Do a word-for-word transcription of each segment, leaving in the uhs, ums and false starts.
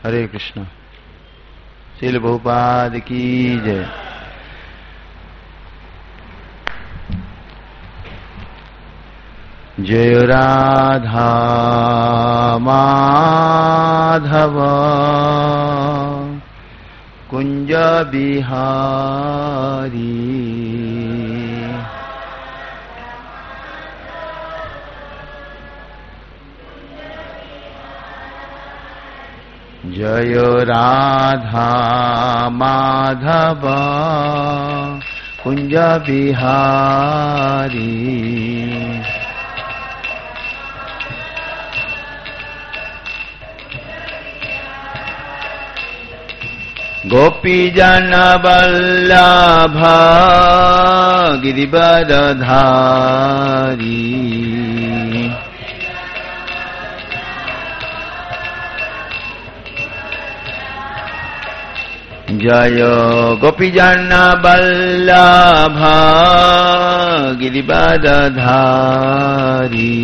हरे कृष्ण। श्रील बहुपाद की जय। जय राधा माधव कुंज बिहारी। जय राधा माधव कुंज बिहारी। गोपी जन वल्लभ गिरिवरधारी। जय गोपी जन वल्लभ गिरिवरधारी।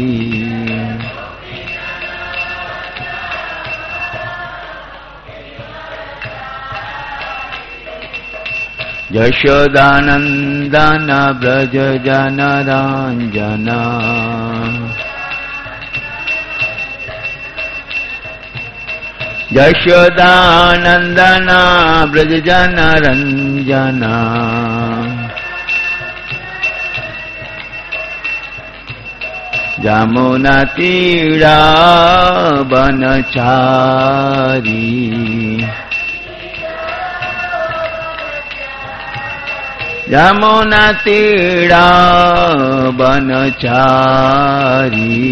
यशोदानंदन ब्रज जनरंजन। यशोदानंदन ब्रज जनरंजन। यमुना तीरा बनचारी। यमुना तीरा बनचारी।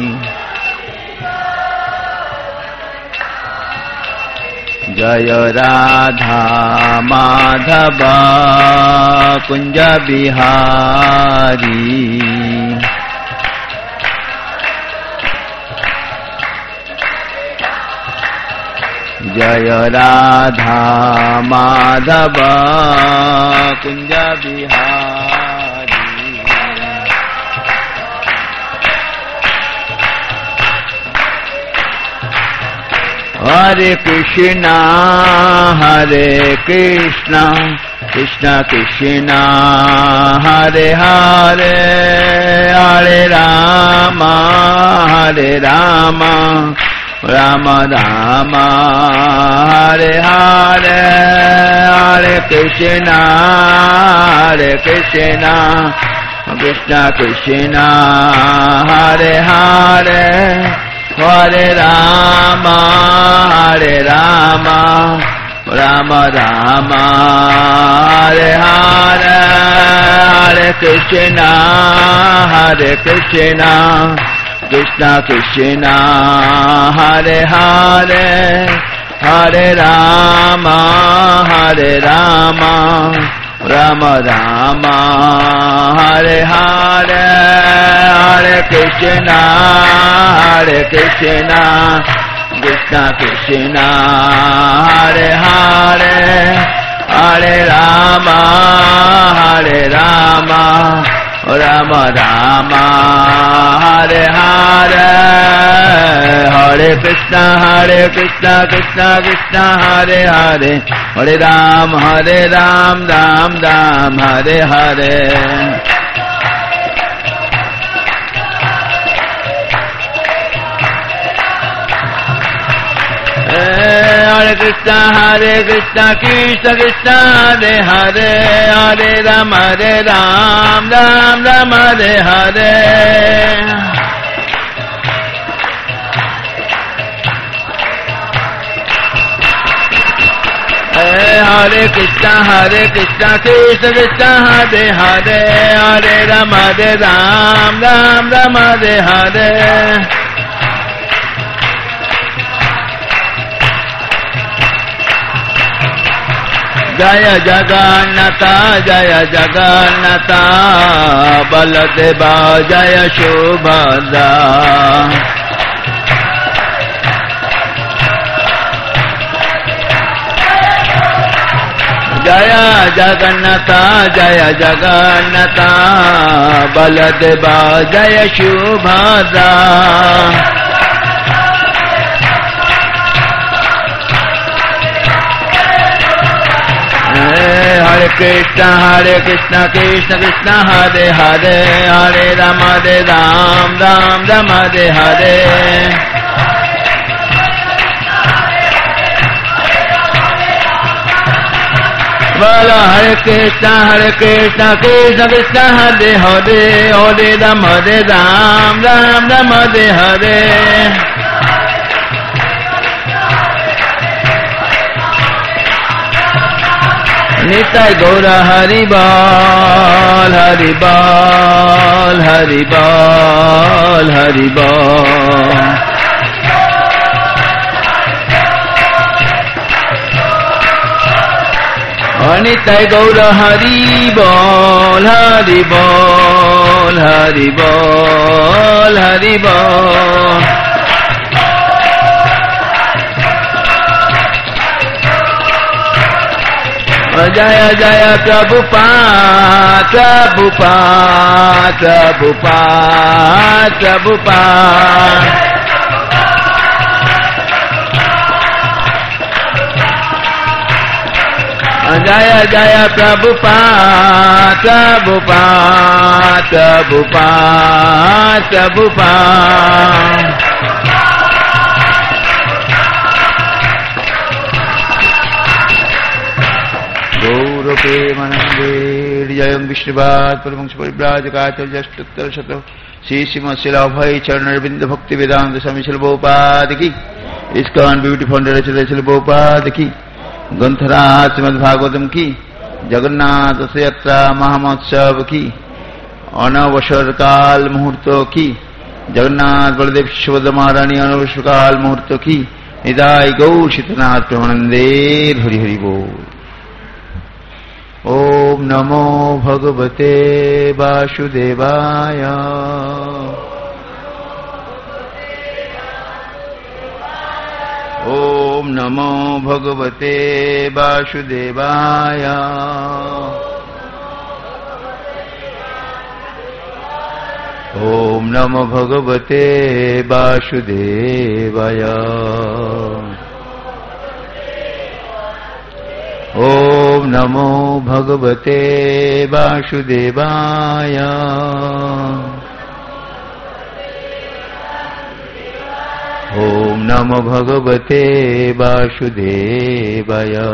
जय राधा माधव कुंज बिहारी। जय राधा माधव कुंज बिहारी। हरे कृष्णा हरे कृष्णा कृष्णा कृष्णा हरे हरे। हरे राम हरे राम राम राम हरे हरे। हरे कृष्णा हरे कृष्णा कृष्णा कृष्णा हरे हरे। हरे राम हरे राम राम राम हरे हरे। हरे कृष्णा हरे कृष्णा कृष्णा कृष्णा हरे हरे। हरे राम हरे राम राम राम हरे हरे। हरे कृष्णा हरे कृष्णा कृष्णा कृष्णा हरे हरे। हरे राम हरे राम राम राम हरे हरे। हरे कृष्णा हरे कृष्णा कृष्णा कृष्णा हरे हरे। हरे राम हरे राम राम राम हरे हरे। हरे कृष्णा हरे कृष्णा कृष्ण कृष्ण हरे हरे। हरे राम हरे राम राम राम हरे हरे। हरे कृष्णा हरे कृष्णा कृष्ण कृष्ण हरे हरे। हरे राम हरे राम राम राम हरे हरे। जय जगन्नाथ जय जगन्नाथ बलदेव जय सुभद्रा। जय जगन्नाथ जय जगन्नाथ बलदेव जय Subhadra. Krishna Hare Krishna Krishna Krishna Hare Hare Hare Rama Hare Ram Ram Rama Hare Hare Bala Hare Krishna Hare Krishna Krishna Krishna Hare Hare Hare Rama Hare Ram Ram Rama Hare Hare Nitai Gaura Hari Bal Hari Bal Hari Bal Hari Bal Nitai Gaura Hari Bal Hari Bal Hari Bal Hari Bal Jaya Jaya Prabhupada Prabhupada Prabhupada Prabhupada Jaya Jaya Prabhupada Prabhupada Prabhupada Prabhupada Manande Jayam Vishnuvad Paramangsa Paribrajakaacharya Jastuttar Sato Sri Srimad Srila Abhay Charanarvinda Bhakti Vedanta Swami Srila Prabhupada ki ISKCON Beauty Founder Srila Prabhupada ki Grantharaja Srimad Bhagavatam ki Jagannath Yatra Mahamotsav ki Anavasar Kal Muhurto ki Jagannath Baladev Subhadra Maharani Anavasar Kal Muhurto ki Nidai Gaur Shitanath Pramanande Hari Hari Bol Om Namo Bhagavate Vasudevaya Om Namo Bhagavate Vasudevaya Om Namo Bhagavate Vasudevaya Om Namo Bhagavate Vasudevaya Om Namo Bhagavate Vasudevaya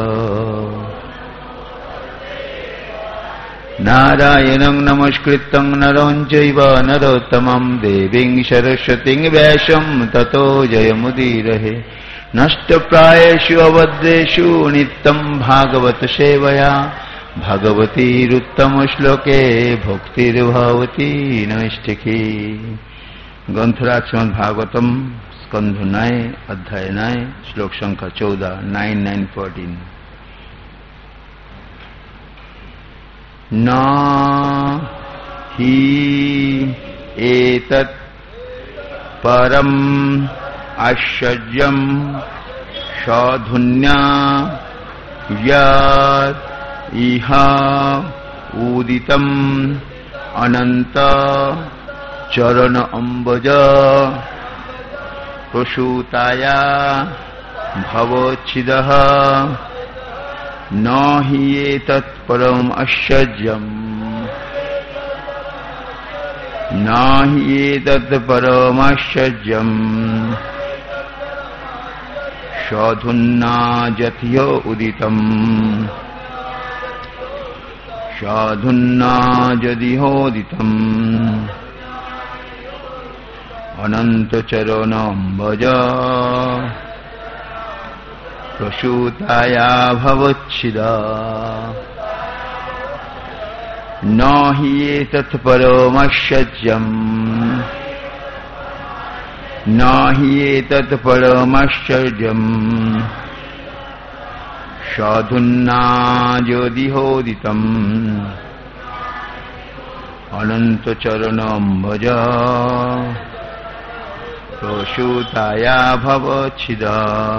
Narayanam Namaskritam Naram Chaiva Narottamam Deving Saraswating Vyasam Tato Jayamudirahe Nashtaprayeshu avadreshu nittam bhagavat sevaya bhagavati ruttama shloke bhaktir bhavati naishtiki Grantharaja Srimad Bhagavatam Skandha nine Adhyaya nine Shlok Sankhya चौदह nine nine fourteen Na hi etat param Ashajyam Shadhunya Yat Iha Uditam Ananta Charana Ambaja Prasutaya Bhavochidaha Nahi etat param ashajyam Nahi etat param ashajyam Shadhunna jatyo uditam Shadhunna jadiho uditam Ananta charanam bhaja Prasutaya bhavachida Nahi etat paramashajyam Nahi etat paramashajyam Shadhunna jodihoditam Ananta charanam bhaja Prasutaya bhavachida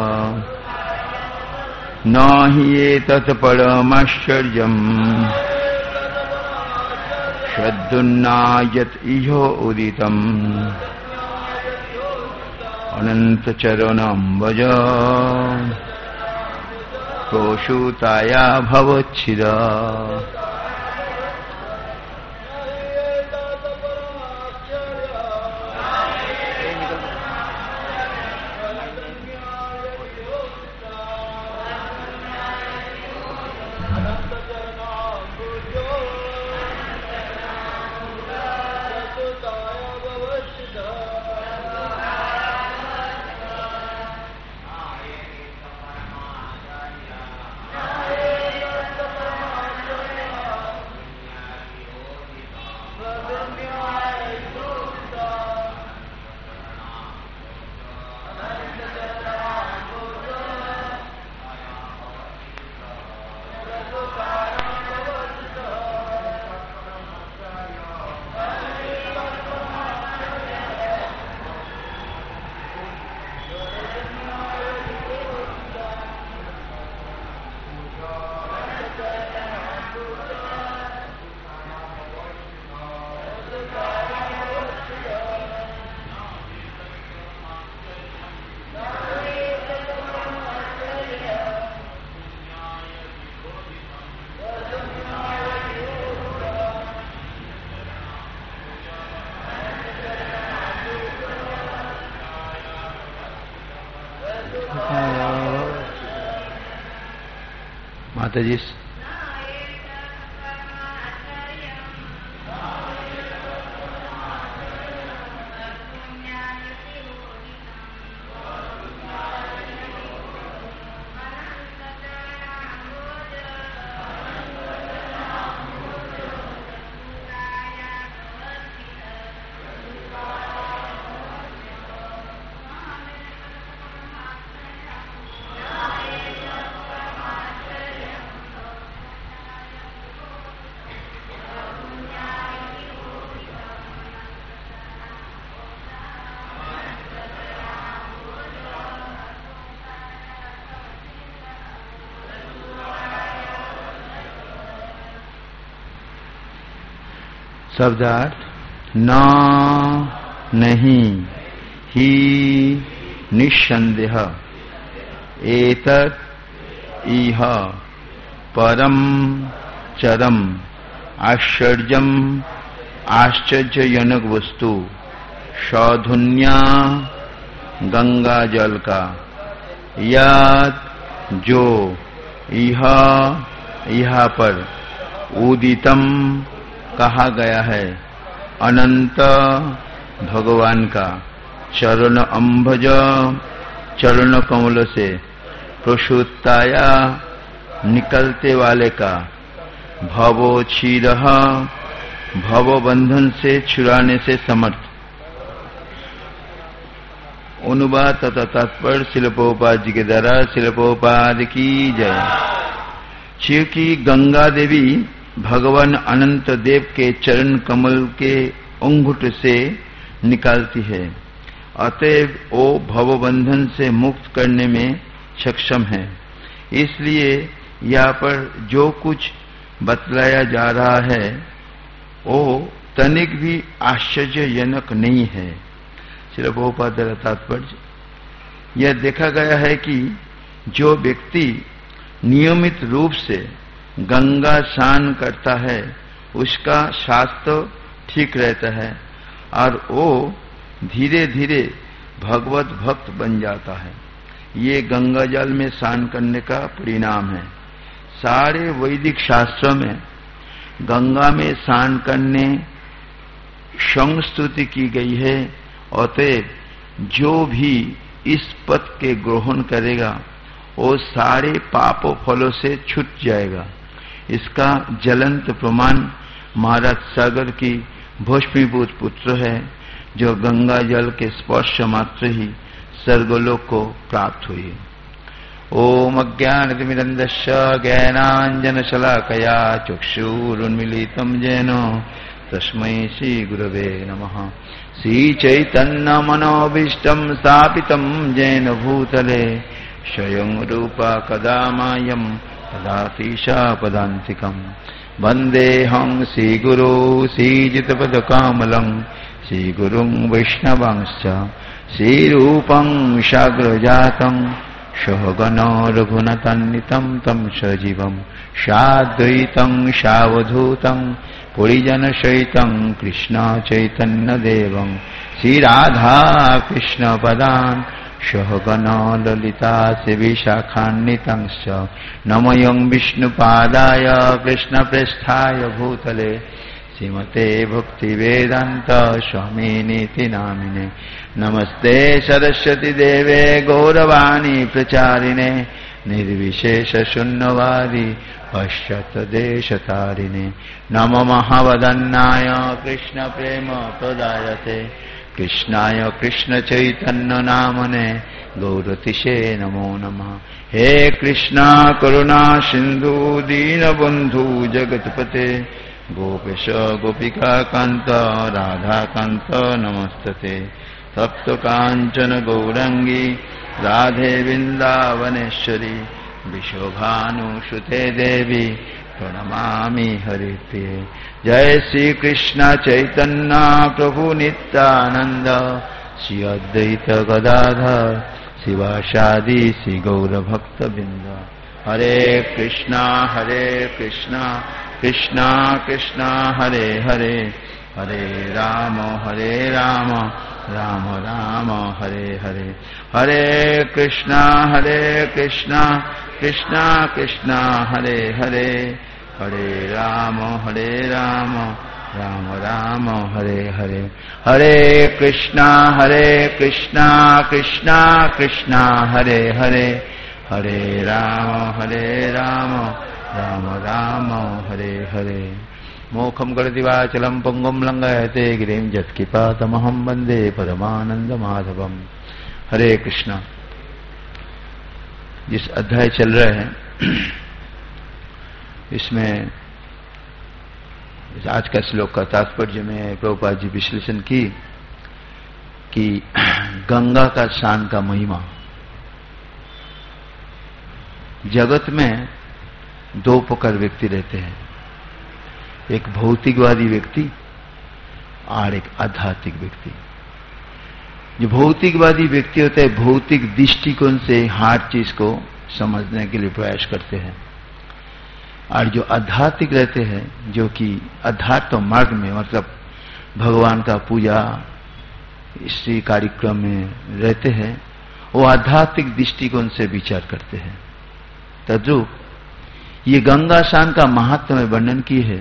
Nahi etat paramashajyam Shadhunna yat iho uditam Ananta charanam bhaja प्रोषुताया भवच्छिदा। माताजी शब्दार्थ न नहीं ही निस्संदेह एतत् इह परम चरम आश्चर्यम आश्चर्यजनक वस्तु सौधुन्या गंगा जल का याद जो इह यहाँ पर उदितम कहा गया है अनंत भगवान का चरण अंभज चरण कमल से प्रसूताया निकलते वाले का भवोच्छिद भव बंधन से छुड़ाने से समर्थ। अनुवाद तथा तात्पर्य श्रील प्रभुपाद जी के द्वारा श्रील प्रभुपाद की जय। क्योंकि गंगा देवी भगवान अनंत देव के चरण कमल के अंगूठ से निकालती है, अतएव वो भवबंधन से मुक्त करने में सक्षम है। इसलिए यहाँ पर जो कुछ बतलाया जा रहा है वो तनिक भी आश्चर्यजनक नहीं है। श्री प्रभुपाद द्वारा तात्पर्य यह देखा गया है कि जो व्यक्ति नियमित रूप से गंगा स्नान करता है उसका स्वास्थ्य ठीक रहता है और वो धीरे धीरे भगवत भक्त बन जाता है। ये गंगा जल में स्नान करने का परिणाम है। सारे वैदिक शास्त्रों में गंगा में स्नान करने संस्तुति की गई है। अतएव जो भी इस पथ के ग्रहण करेगा वो सारे पापों फलों से छूट जाएगा। इसका ज्वलंत प्रमाण महाराज सागर की भस्मीभूत पुत्र है जो गंगा जल के स्पर्श मात्र ही स्वर्गलोक को प्राप्त हुई। ओम अज्ञानतिमिरन्धस्य ज्ञानाञ्जनशलाकया चक्षुरुन्मीलितं येन तस्मै श्रीगुरवे नमः। श्रीचैतन्यमनोभीष्टं स्थापितं येन भूतले स्वयं रूपा कदा मायं ददाति पदान्तिकम्। वन्देऽहं श्रीगुरो श्रीजितपदकामलं श्रीगुरुं वैष्णवांश्च श्रीरूपं साग्रजातं सहगनो रघुनाथान्वितं तं सजीवं साद्वैतं सावधूतं परिजनसहितं कृष्ण चैतन्यदेवं श्रीराधा कृष्णपदान् सहगनो ललिता विशाखान्वितंश्च नमयं विष्णुपादाय कृष्णप्रेष्ठाय भूतले श्रीमते भक्तिवेदांत स्वामिनीति नामिने नमस्ते सरस्वती देवे गौरवाणी प्रचारिणे निर्विशेष शून्यवादी पश्चात्देशतारिणे नमो महावदन्नाय कृष्ण प्रेम प्रदायते कृष्णाय कृष्ण चैतन्य नामने गौरतिशे नमो नमः। हे कृष्णा करुणा सिंधु दीनबंधु जगतपते गोपेश गोपिका कांत राधा कांत नमस्तते तप्त कांचन गौरंगी राधे वृंदावनेश्वरी विशोभानुसुते देवी प्रणमामि हरिप्रिये। जय श्री कृष्ण चैतन्य प्रभु नित्यानंद श्री अद्वैत गदाधर शिवासादि श्री गौर भक्त बिंद। हरे कृष्णा हरे कृष्णा कृष्णा कृष्णा हरे हरे हरे राम हरे राम राम राम हरे हरे। हरे कृष्णा हरे कृष्णा कृष्णा कृष्णा हरे हरे हरे राम हरे राम राम राम हरे हरे। हरे कृष्णा हरे कृष्णा कृष्णा कृष्णा हरे हरे हरे राम हरे राम राम राम हरे हरे। मोखम करोति वाचालं पंगुं लंघयते गिरिं यत्कृपातमहं वन्दे परमानंदमाधवम्। हरे कृष्णा। जिस अध्याय चल रहे हैं इसमें आज का श्लोक का तात्पर्य में प्रभुपाद जी विश्लेषण की कि गंगा का स्नान का महिमा। जगत में दो प्रकार व्यक्ति रहते हैं, एक भौतिकवादी व्यक्ति और एक आध्यात्मिक व्यक्ति। जो भौतिकवादी व्यक्ति होते हैं भौतिक दृष्टिकोण से हर चीज को समझने के लिए प्रयास करते हैं, और जो आध्यात्मिक रहते हैं जो कि अध्यात्म मार्ग में मतलब भगवान का पूजा इसी कार्यक्रम में रहते हैं, वो आध्यात्मिक दृष्टिकोण से विचार करते हैं। तद्रूप ये गंगा स्नान का महात्म्य में वर्णन की है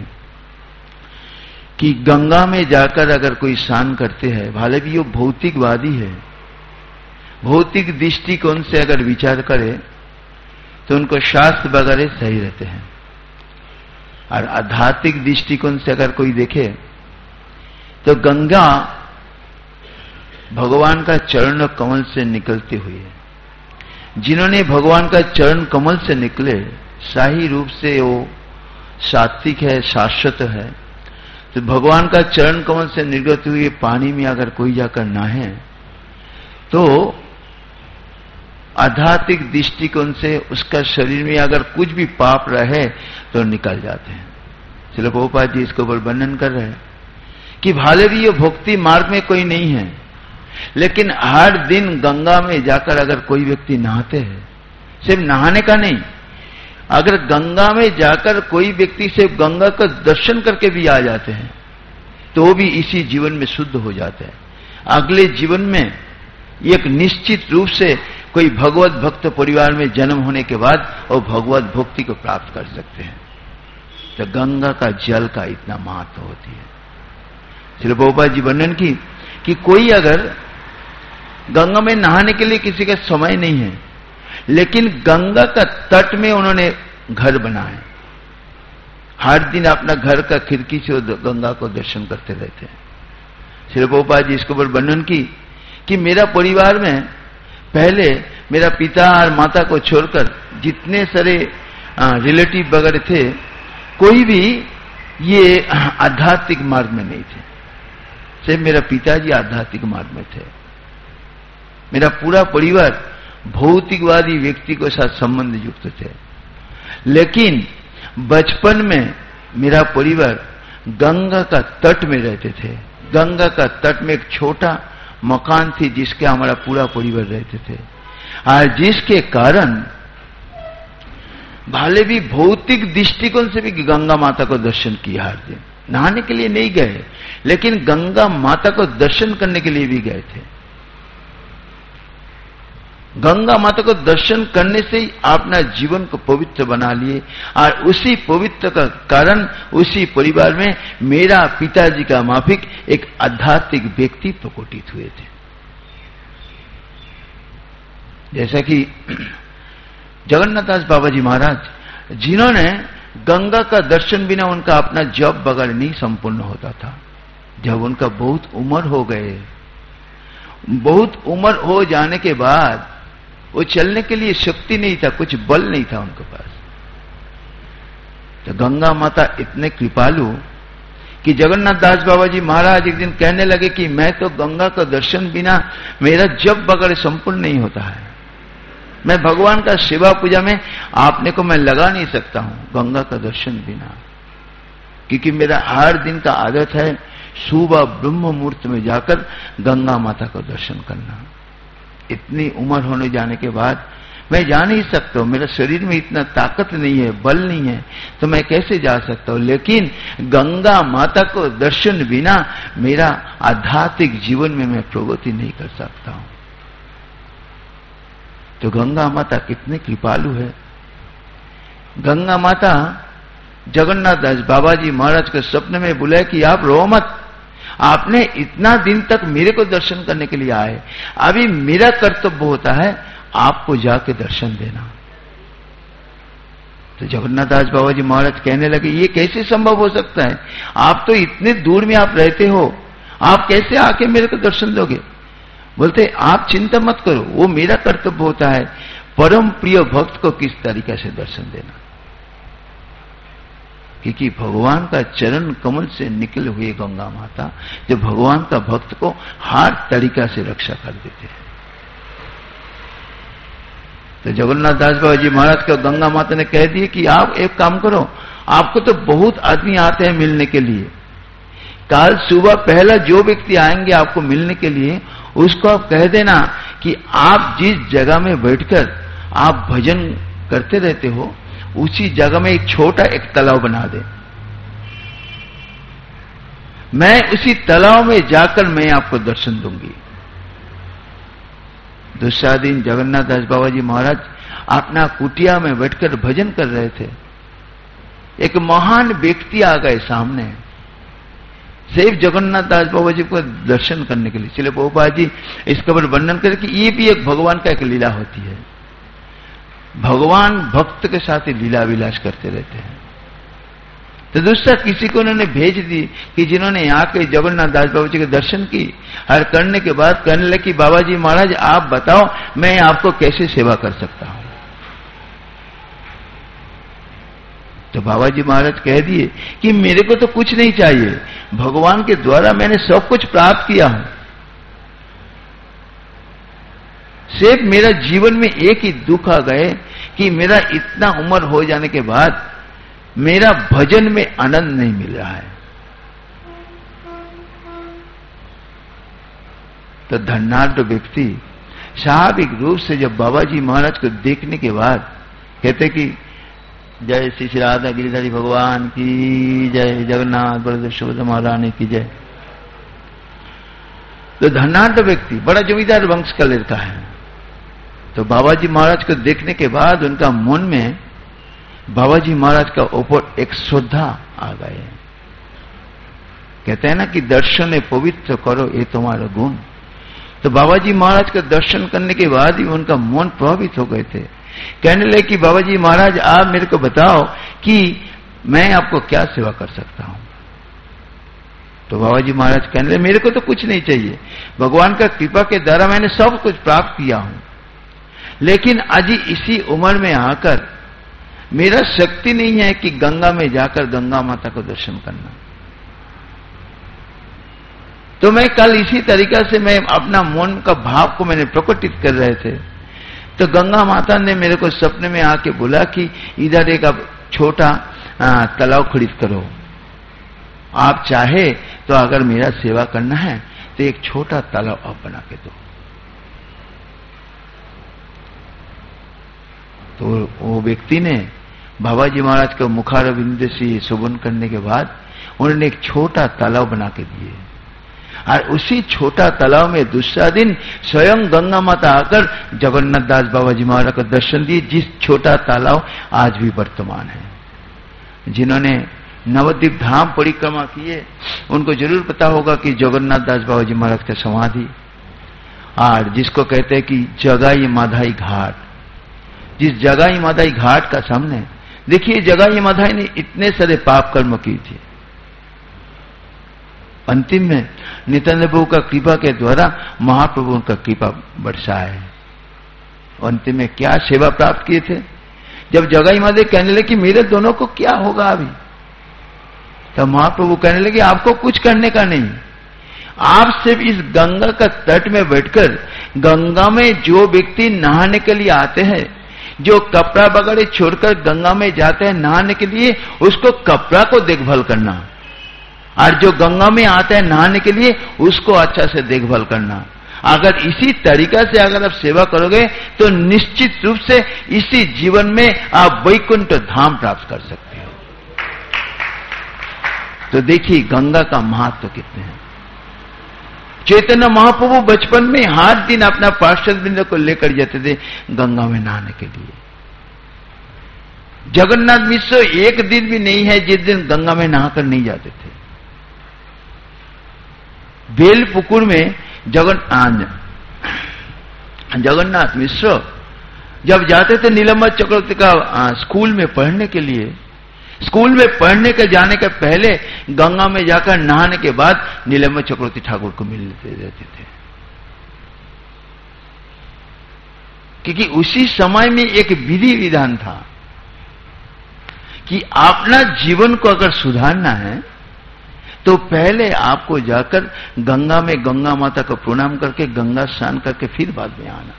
कि गंगा में जाकर अगर कोई स्नान करते हैं, भले भी वो भौतिकवादी है, भौतिक दृष्टिकोण से अगर विचार करे तो उनको शास्त्र वगैरह सही रहते हैं, और आध्यात्मिक दृष्टिकोण से अगर कोई देखे तो गंगा भगवान का चरण कमल से निकलती हुई है। जिन्होंने भगवान का चरण कमल से निकले शाही रूप से वो सात्विक है, शाश्वत है। तो भगवान का चरण कमल से निर्गत हुए पानी में अगर कोई जाकर नहाए तो आध्यात्मिक दृष्टिकोण से उसका शरीर में अगर कुछ भी पाप रहे तो निकल जाते हैं। श्रील प्रभुपाद जी इसके ऊपर वर्णन कर रहे हैं कि भले भी ये भक्ति मार्ग में कोई नहीं है, लेकिन हर दिन गंगा में जाकर अगर कोई व्यक्ति नहाते हैं, सिर्फ नहाने का नहीं, अगर गंगा में जाकर कोई व्यक्ति सिर्फ गंगा का दर्शन करके भी आ जाते हैं तो भी इसी जीवन में शुद्ध हो जाते हैं। अगले जीवन में एक निश्चित रूप से कोई भगवत भक्त परिवार में जन्म होने के बाद वो भगवत भक्ति को प्राप्त कर सकते हैं। तो गंगा का जल का इतना महत्व होती है। श्री प्रभुपाद जी वर्णन की कि कोई अगर गंगा में नहाने के लिए किसी का समय नहीं है, लेकिन गंगा का तट में उन्होंने घर बनाए, हर दिन अपना घर का खिड़की से गंगा को दर्शन करते रहते हैं। श्री प्रभुपाद जी इसके ऊपर वर्णन की कि मेरा परिवार में पहले मेरा पिता और माता को छोड़कर जितने सारे रिलेटिव वगैरह थे, कोई भी ये आध्यात्मिक मार्ग में नहीं थे। सिर्फ मेरा पिताजी आध्यात्मिक मार्ग में थे। मेरा पूरा परिवार भौतिकवादी व्यक्ति के साथ संबंध युक्त थे। लेकिन बचपन में मेरा परिवार गंगा का तट में रहते थे। गंगा का तट में एक छोटा मकान थी जिसके हमारा पूरा परिवार रहते थे। और जिसके कारण भले भी भौतिक दृष्टिकोण से भी गंगा माता को दर्शन किया हर दिन, नहाने के लिए नहीं गए, लेकिन गंगा माता को दर्शन करने के लिए भी गए थे। गंगा माता को दर्शन करने से ही अपना जीवन को पवित्र बना लिए, और उसी पवित्र का कारण उसी परिवार में मेरा पिताजी का माफिक एक आध्यात्मिक व्यक्ति प्रकटित हुए थे। जैसा कि जगन्नाथ दास बाबा जी महाराज, जिन्होंने गंगा का दर्शन बिना उनका अपना जप वगैरह नहीं संपूर्ण होता था। जब उनका बहुत उम्र हो गए, बहुत उम्र हो जाने के बाद वो चलने के लिए शक्ति नहीं था, कुछ बल नहीं था उनके पास। तो गंगा माता इतने कृपालु कि जगन्नाथ दास बाबा जी महाराज एक दिन कहने लगे कि मैं तो गंगा का दर्शन बिना मेरा जप वगैरह संपूर्ण नहीं होता है, मैं भगवान का सेवा पूजा में आपने को मैं लगा नहीं सकता हूं गंगा का दर्शन बिना, क्योंकि मेरा हर दिन का आदत है सुबह ब्रह्म मुहूर्त में जाकर गंगा माता का दर्शन करना। इतनी उम्र होने जाने के बाद मैं जा नहीं सकता हूं, मेरा शरीर में इतना ताकत नहीं है, बल नहीं है, तो मैं कैसे जा सकता हूं। लेकिन गंगा माता को दर्शन बिना मेरा आध्यात्मिक जीवन में मैं प्रगति नहीं कर सकता हूं। तो गंगा माता कितने कृपालु है। गंगा माता जगन्नाथ दास बाबा जी महाराज के सपने में बुलाए कि आप रो मत, आपने इतना दिन तक मेरे को दर्शन करने के लिए आए, अभी मेरा कर्तव्य होता है आपको जाके दर्शन देना। तो जगन्नाथ दास बाबा जी महाराज कहने लगे ये कैसे संभव हो सकता है, आप तो इतने दूर में आप रहते हो, आप कैसे आके मेरे को दर्शन दोगे। बोलते आप चिंता मत करो, वो मेरा कर्तव्य होता है परम प्रिय भक्त को किस तरीके से दर्शन देना, क्योंकि भगवान का चरण कमल से निकले हुए गंगा माता जो भगवान का भक्त को हर तरीका से रक्षा कर देते हैं। तो जगन्नाथ दास बाबा जी महाराज को गंगा माता ने कह दिए कि आप एक काम करो, आपको तो बहुत आदमी आते हैं मिलने के लिए, कल सुबह पहला जो व्यक्ति आएंगे आपको मिलने के लिए उसको आप कह देना कि आप जिस जगह में बैठकर आप भजन करते रहते हो उसी जगह में एक छोटा एक तालाब बना दे, मैं उसी तालाब में जाकर मैं आपको दर्शन दूंगी। दूसरा दिन जगन्नाथ दास बाबा जी महाराज अपना कुटिया में बैठकर भजन कर रहे थे, एक महान व्यक्ति आ गए सामने सिर्फ जगन्नाथ दास बाबा जी को दर्शन करने के लिए। इसलिए बाबा जी इसका वर्णन करें कि ये भी एक भगवान का एक लीला होती है, भगवान भक्त के साथ ही लीला विलास करते रहते हैं। तो दूसरा किसी को उन्होंने भेज दी कि जिन्होंने यहाँ के जगन्नाथ दास बाबा जी के दर्शन की और करने के बाद कहने लगे कि बाबा जी महाराज आप बताओ मैं आपको कैसे सेवा कर सकता हूं। तो बाबा जी महाराज कह दिए कि मेरे को तो कुछ नहीं चाहिए, भगवान के द्वारा मैंने सब कुछ प्राप्त किया हूं, सिर्फ मेरा जीवन में एक ही दुख आ गए कि मेरा इतना उम्र हो जाने के बाद मेरा भजन में आनंद नहीं मिल रहा है। तो धन्नाढ्य व्यक्ति स्वाभाविक रूप से जब बाबा जी महाराज को देखने के बाद कहते कि जय श्री श्री राधा गिरिधारी भगवान की जय, जगन्नाथ बलदेव सुभद्रा महारानी की जय। तो धन्नाढ्य व्यक्ति बड़ा जमींदार वंश का लड़का है, तो बाबा जी महाराज को देखने के बाद उनका मन में बाबा जी महाराज का ऊपर एक श्रद्धा आ गए। कहते हैं ना कि दर्शन पवित्र करो ये तुम्हारा गुण। तो बाबा जी महाराज का दर्शन करने के बाद ही उनका मन प्रभावित हो गए थे, कहने लगे कि बाबा जी महाराज आप मेरे को बताओ कि मैं आपको क्या सेवा कर सकता हूं। तो बाबा जी महाराज कहने लगे मेरे को तो कुछ नहीं चाहिए, भगवान का कृपा के द्वारा मैंने सब कुछ प्राप्त किया हूं, लेकिन आज इसी उम्र में आकर मेरा शक्ति नहीं है कि गंगा में जाकर गंगा माता को दर्शन करना। तो मैं कल इसी तरीका से मैं अपना मन का भाव को मैंने प्रकटित कर रहे थे, तो गंगा माता ने मेरे को सपने में आके बोला कि इधर एक अब छोटा तालाब खरीद करो, आप चाहे तो अगर मेरा सेवा करना है तो एक छोटा तालाब आप बना के दो। तो वो व्यक्ति ने बाबा जी महाराज को मुखारविंद से शोभन करने के बाद उन्होंने एक छोटा तालाब बना के दिए, और उसी छोटा तालाब में दूसरा दिन स्वयं गंगा माता आकर जगन्नाथ दास बाबा जी महाराज को दर्शन दिए, जिस छोटा तालाब आज भी वर्तमान है। जिन्होंने नवद्वीप धाम परिक्रमा किए उनको जरूर पता होगा कि जगन्नाथ दास बाबा जी महाराज का समाधि, और जिसको कहते हैं कि जगाई माधाई घाट, जिस जगाई माधाई घाट का सामने देखिए, जगाई माधाई ने इतने सारे पाप कर्म किए थे, अंतिम में नित्यानंद प्रभु का कृपा के द्वारा महाप्रभु का कृपा बरसा है। अंतिम में क्या सेवा प्राप्त किए थे, जब जगाई माधाई कहने लगे कि मेरे दोनों को क्या होगा अभी, तब महाप्रभु कहने लगे आपको कुछ करने का नहीं, आप सिर्फ इस गंगा का तट में बैठकर गंगा में जो व्यक्ति नहाने के लिए आते हैं, जो कपड़ा वगैरह छोड़कर गंगा में जाते हैं नहाने के लिए, उसको कपड़ा को देखभाल करना, और जो गंगा में आता है नहाने के लिए उसको अच्छा से देखभाल करना। अगर इसी तरीका से अगर आप सेवा करोगे तो निश्चित रूप से इसी जीवन में आप वैकुंठ धाम प्राप्त कर सकते हो। तो देखिए गंगा का महत्व कितने हैं। चैतन्य महाप्रभु बचपन में हर दिन अपना पार्षद बिंदु को लेकर जाते थे गंगा में नहाने के लिए। जगन्नाथ मिश्र एक दिन भी नहीं है जिस दिन गंगा में नहाकर नहीं जाते थे। बेलपुकुर में जगन जगन्नाथ मिश्र जब जाते थे नीलम चक्रवर्ती का स्कूल में पढ़ने के लिए, स्कूल में पढ़ने के जाने के पहले गंगा में जाकर नहाने के बाद नीलम चक्रवर्ती ठाकुर को मिलते रहते थे, क्योंकि उसी समय में एक विधि विधान था कि अपना जीवन को अगर सुधारना है तो पहले आपको जाकर गंगा में गंगा माता को प्रणाम करके गंगा स्नान करके फिर बाद में आना।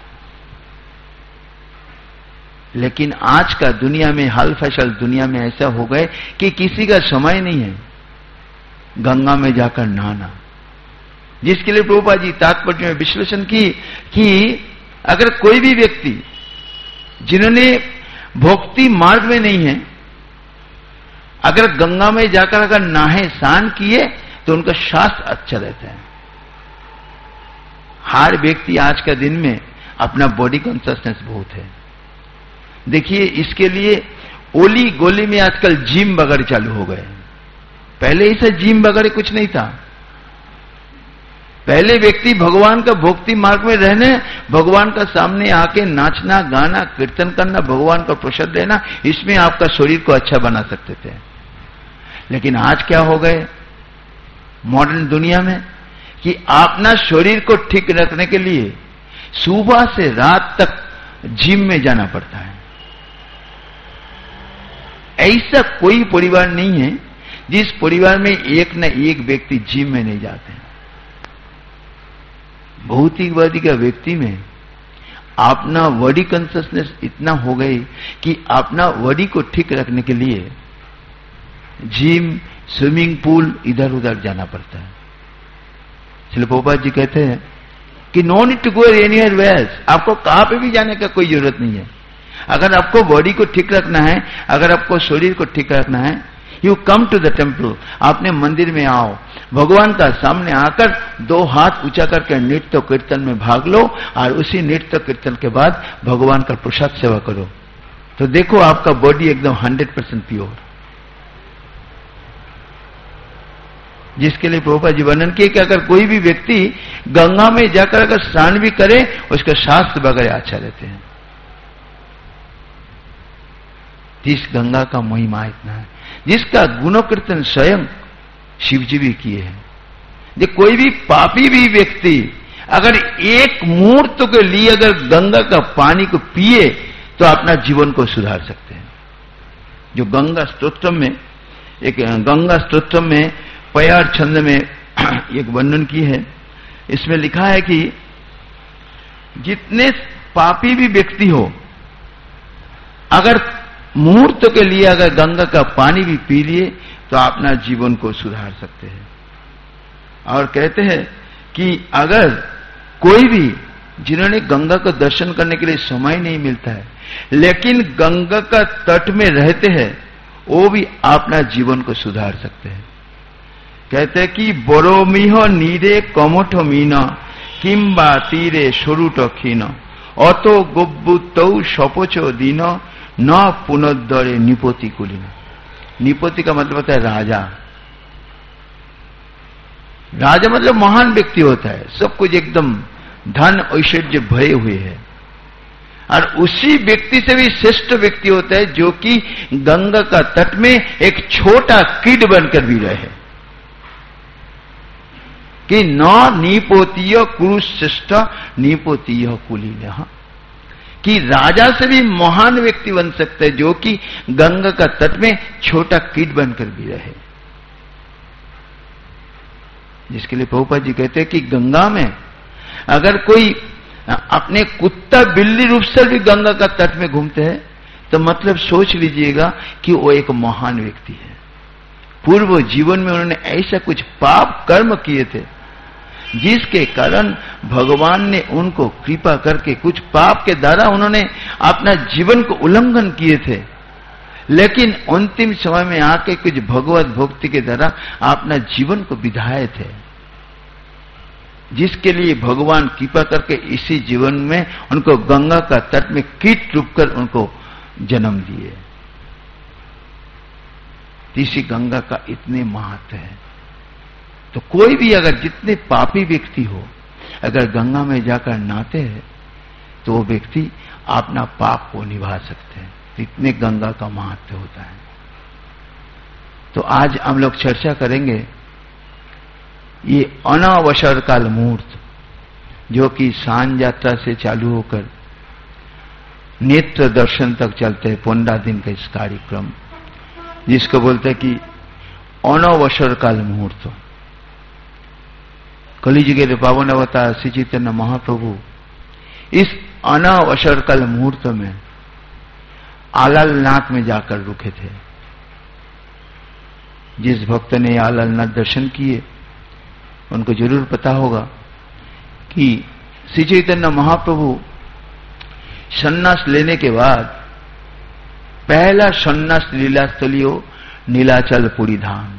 लेकिन आज का दुनिया में हाल फैसल दुनिया में ऐसा हो गए कि किसी का समय नहीं है गंगा में जाकर नहाना, जिसके लिए प्रभुपाद जी तात्पर्य में विश्लेषण की कि अगर कोई भी व्यक्ति जिन्होंने भक्ति मार्ग में नहीं है अगर गंगा में जाकर अगर नहाए स्नान किए तो उनका शास्त्र अच्छा रहता है। हर व्यक्ति आज का दिन में अपना बॉडी कॉन्शियसनेस बहुत है। देखिए इसके लिए ओली गोली में आजकल जिम वगैरह चालू हो गए। पहले ऐसा जिम वगैरह कुछ नहीं था। पहले व्यक्ति भगवान का भक्ति मार्ग में रहने, भगवान का सामने आके नाचना गाना कीर्तन करना, भगवान का प्रसाद लेना, इसमें आपका शरीर को अच्छा बना सकते थे। लेकिन आज क्या हो गए मॉडर्न दुनिया में कि अपना शरीर को ठीक रखने के लिए सुबह से रात तक जिम में जाना पड़ता है। ऐसा कोई परिवार नहीं है जिस परिवार में एक न एक व्यक्ति जिम में नहीं जाते हैं। भौतिकवादी का व्यक्ति में अपना बॉडी कॉन्शियसनेस इतना हो गई कि अपना बॉडी को ठीक रखने के लिए जिम स्विमिंग पूल इधर उधर जाना पड़ता है। श्रील प्रभुपाद जी कहते हैं कि no need to go anywhere else, आपको कहां पे भी जाने का कोई जरूरत नहीं है। अगर आपको बॉडी को ठीक रखना है, अगर आपको शरीर को ठीक रखना है, you come to the temple, आपने मंदिर में आओ, भगवान का सामने आकर दो हाथ ऊंचा करके नृत्य कीर्तन में भाग लो और उसी नृत्य कीर्तन के बाद भगवान का प्रसाद सेवा करो, तो देखो आपका बॉडी एकदम हंड्रेड परसेंट प्योर। जिसके लिए प्रभुपाद जी वर्णन किए कि अगर कोई भी व्यक्ति गंगा में जाकर अगर स्नान भी करे उसका शास्त्र वगैरह अच्छा रहते हैं। जिस गंगा का महिमा इतना है, जिसका गुण कीर्तन स्वयं शिव जी भी किए हैं। जो कोई भी पापी भी व्यक्ति अगर एक मुहूर्त के लिए अगर गंगा का पानी को पिए तो अपना जीवन को सुधार सकते हैं। जो गंगा स्तोत्रम में एक गंगा स्तोत्रम में पयार छंद में एक वर्णन की है, इसमें लिखा है कि जितने पापी भी व्यक्ति हो अगर मुहूर्त के लिए अगर गंगा का पानी भी पी लिए तो अपना जीवन को सुधार सकते हैं। और कहते हैं कि अगर कोई भी जिन्होंने गंगा को दर्शन करने के लिए समय नहीं मिलता है, लेकिन गंगा का तट में रहते हैं, वो भी अपना जीवन को सुधार सकते हैं। कहते हैं कि बड़ो मिह नीरे कमठ मीन किंबा तीरे सरुट क्षीण अतो गोब्बुतौ सपोचो दीन न पुनर्दरे निपोति कुलीन। निपोति का मतलब होता है राजा। राजा मतलब महान व्यक्ति होता है, सब कुछ एकदम धन ऐश्वर्य भरे हुए है, और उसी व्यक्ति से भी श्रेष्ठ व्यक्ति होता है जो कि गंगा का तट में एक छोटा कीट बनकर भी रहे, कि न निपोतीय कुरुश्रेष्ठ निपोतीय कुलीन, कि राजा से भी महान व्यक्ति बन सकता है जो कि गंगा का तट में छोटा कीट बनकर भी रहे। जिसके लिए प्रभुपाद जी कहते हैं कि गंगा में अगर कोई अपने कुत्ता बिल्ली रूप से भी गंगा का तट में घूमते हैं तो मतलब सोच लीजिएगा कि वो एक महान व्यक्ति है। पूर्व जीवन में उन्होंने ऐसा कुछ पाप कर्म किए थे जिसके कारण भगवान ने उनको कृपा करके कुछ पाप के द्वारा उन्होंने अपना जीवन को उल्लंघन किए थे, लेकिन अंतिम समय में आके कुछ भगवत भक्ति के द्वारा अपना जीवन को बिताए थे, जिसके लिए भगवान कृपा करके इसी जीवन में उनको गंगा का तट में कीट रूप कर उनको जन्म दिए। इसी गंगा का इतने महत्व है। तो कोई भी अगर जितने पापी व्यक्ति हो, अगर गंगा में जाकर नहाते हैं तो वो व्यक्ति अपना पाप को निभा सकते हैं। इतने गंगा का महत्व होता है। तो आज हम लोग चर्चा करेंगे ये अनावसर काल मुहूर्त, जो कि सांझ यात्रा से चालू होकर नेत्र दर्शन तक चलते हैं, पंद्रह दिन का इस कार्यक्रम, जिसको बोलते हैं कि अनावसर काल मुहूर्त। कलियुग के पावन अवतार श्री चैतन्य महाप्रभु इस अनावसर काल मुहूर्त में आलालनाथ में जाकर रुके थे। जिस भक्त ने आलालनाथ दर्शन किए उनको जरूर पता होगा कि श्री चैतन्य महाप्रभु सन्यास लेने के बाद पहला सन्यास लीला स्थलियो नीलाचल पुरी धाम।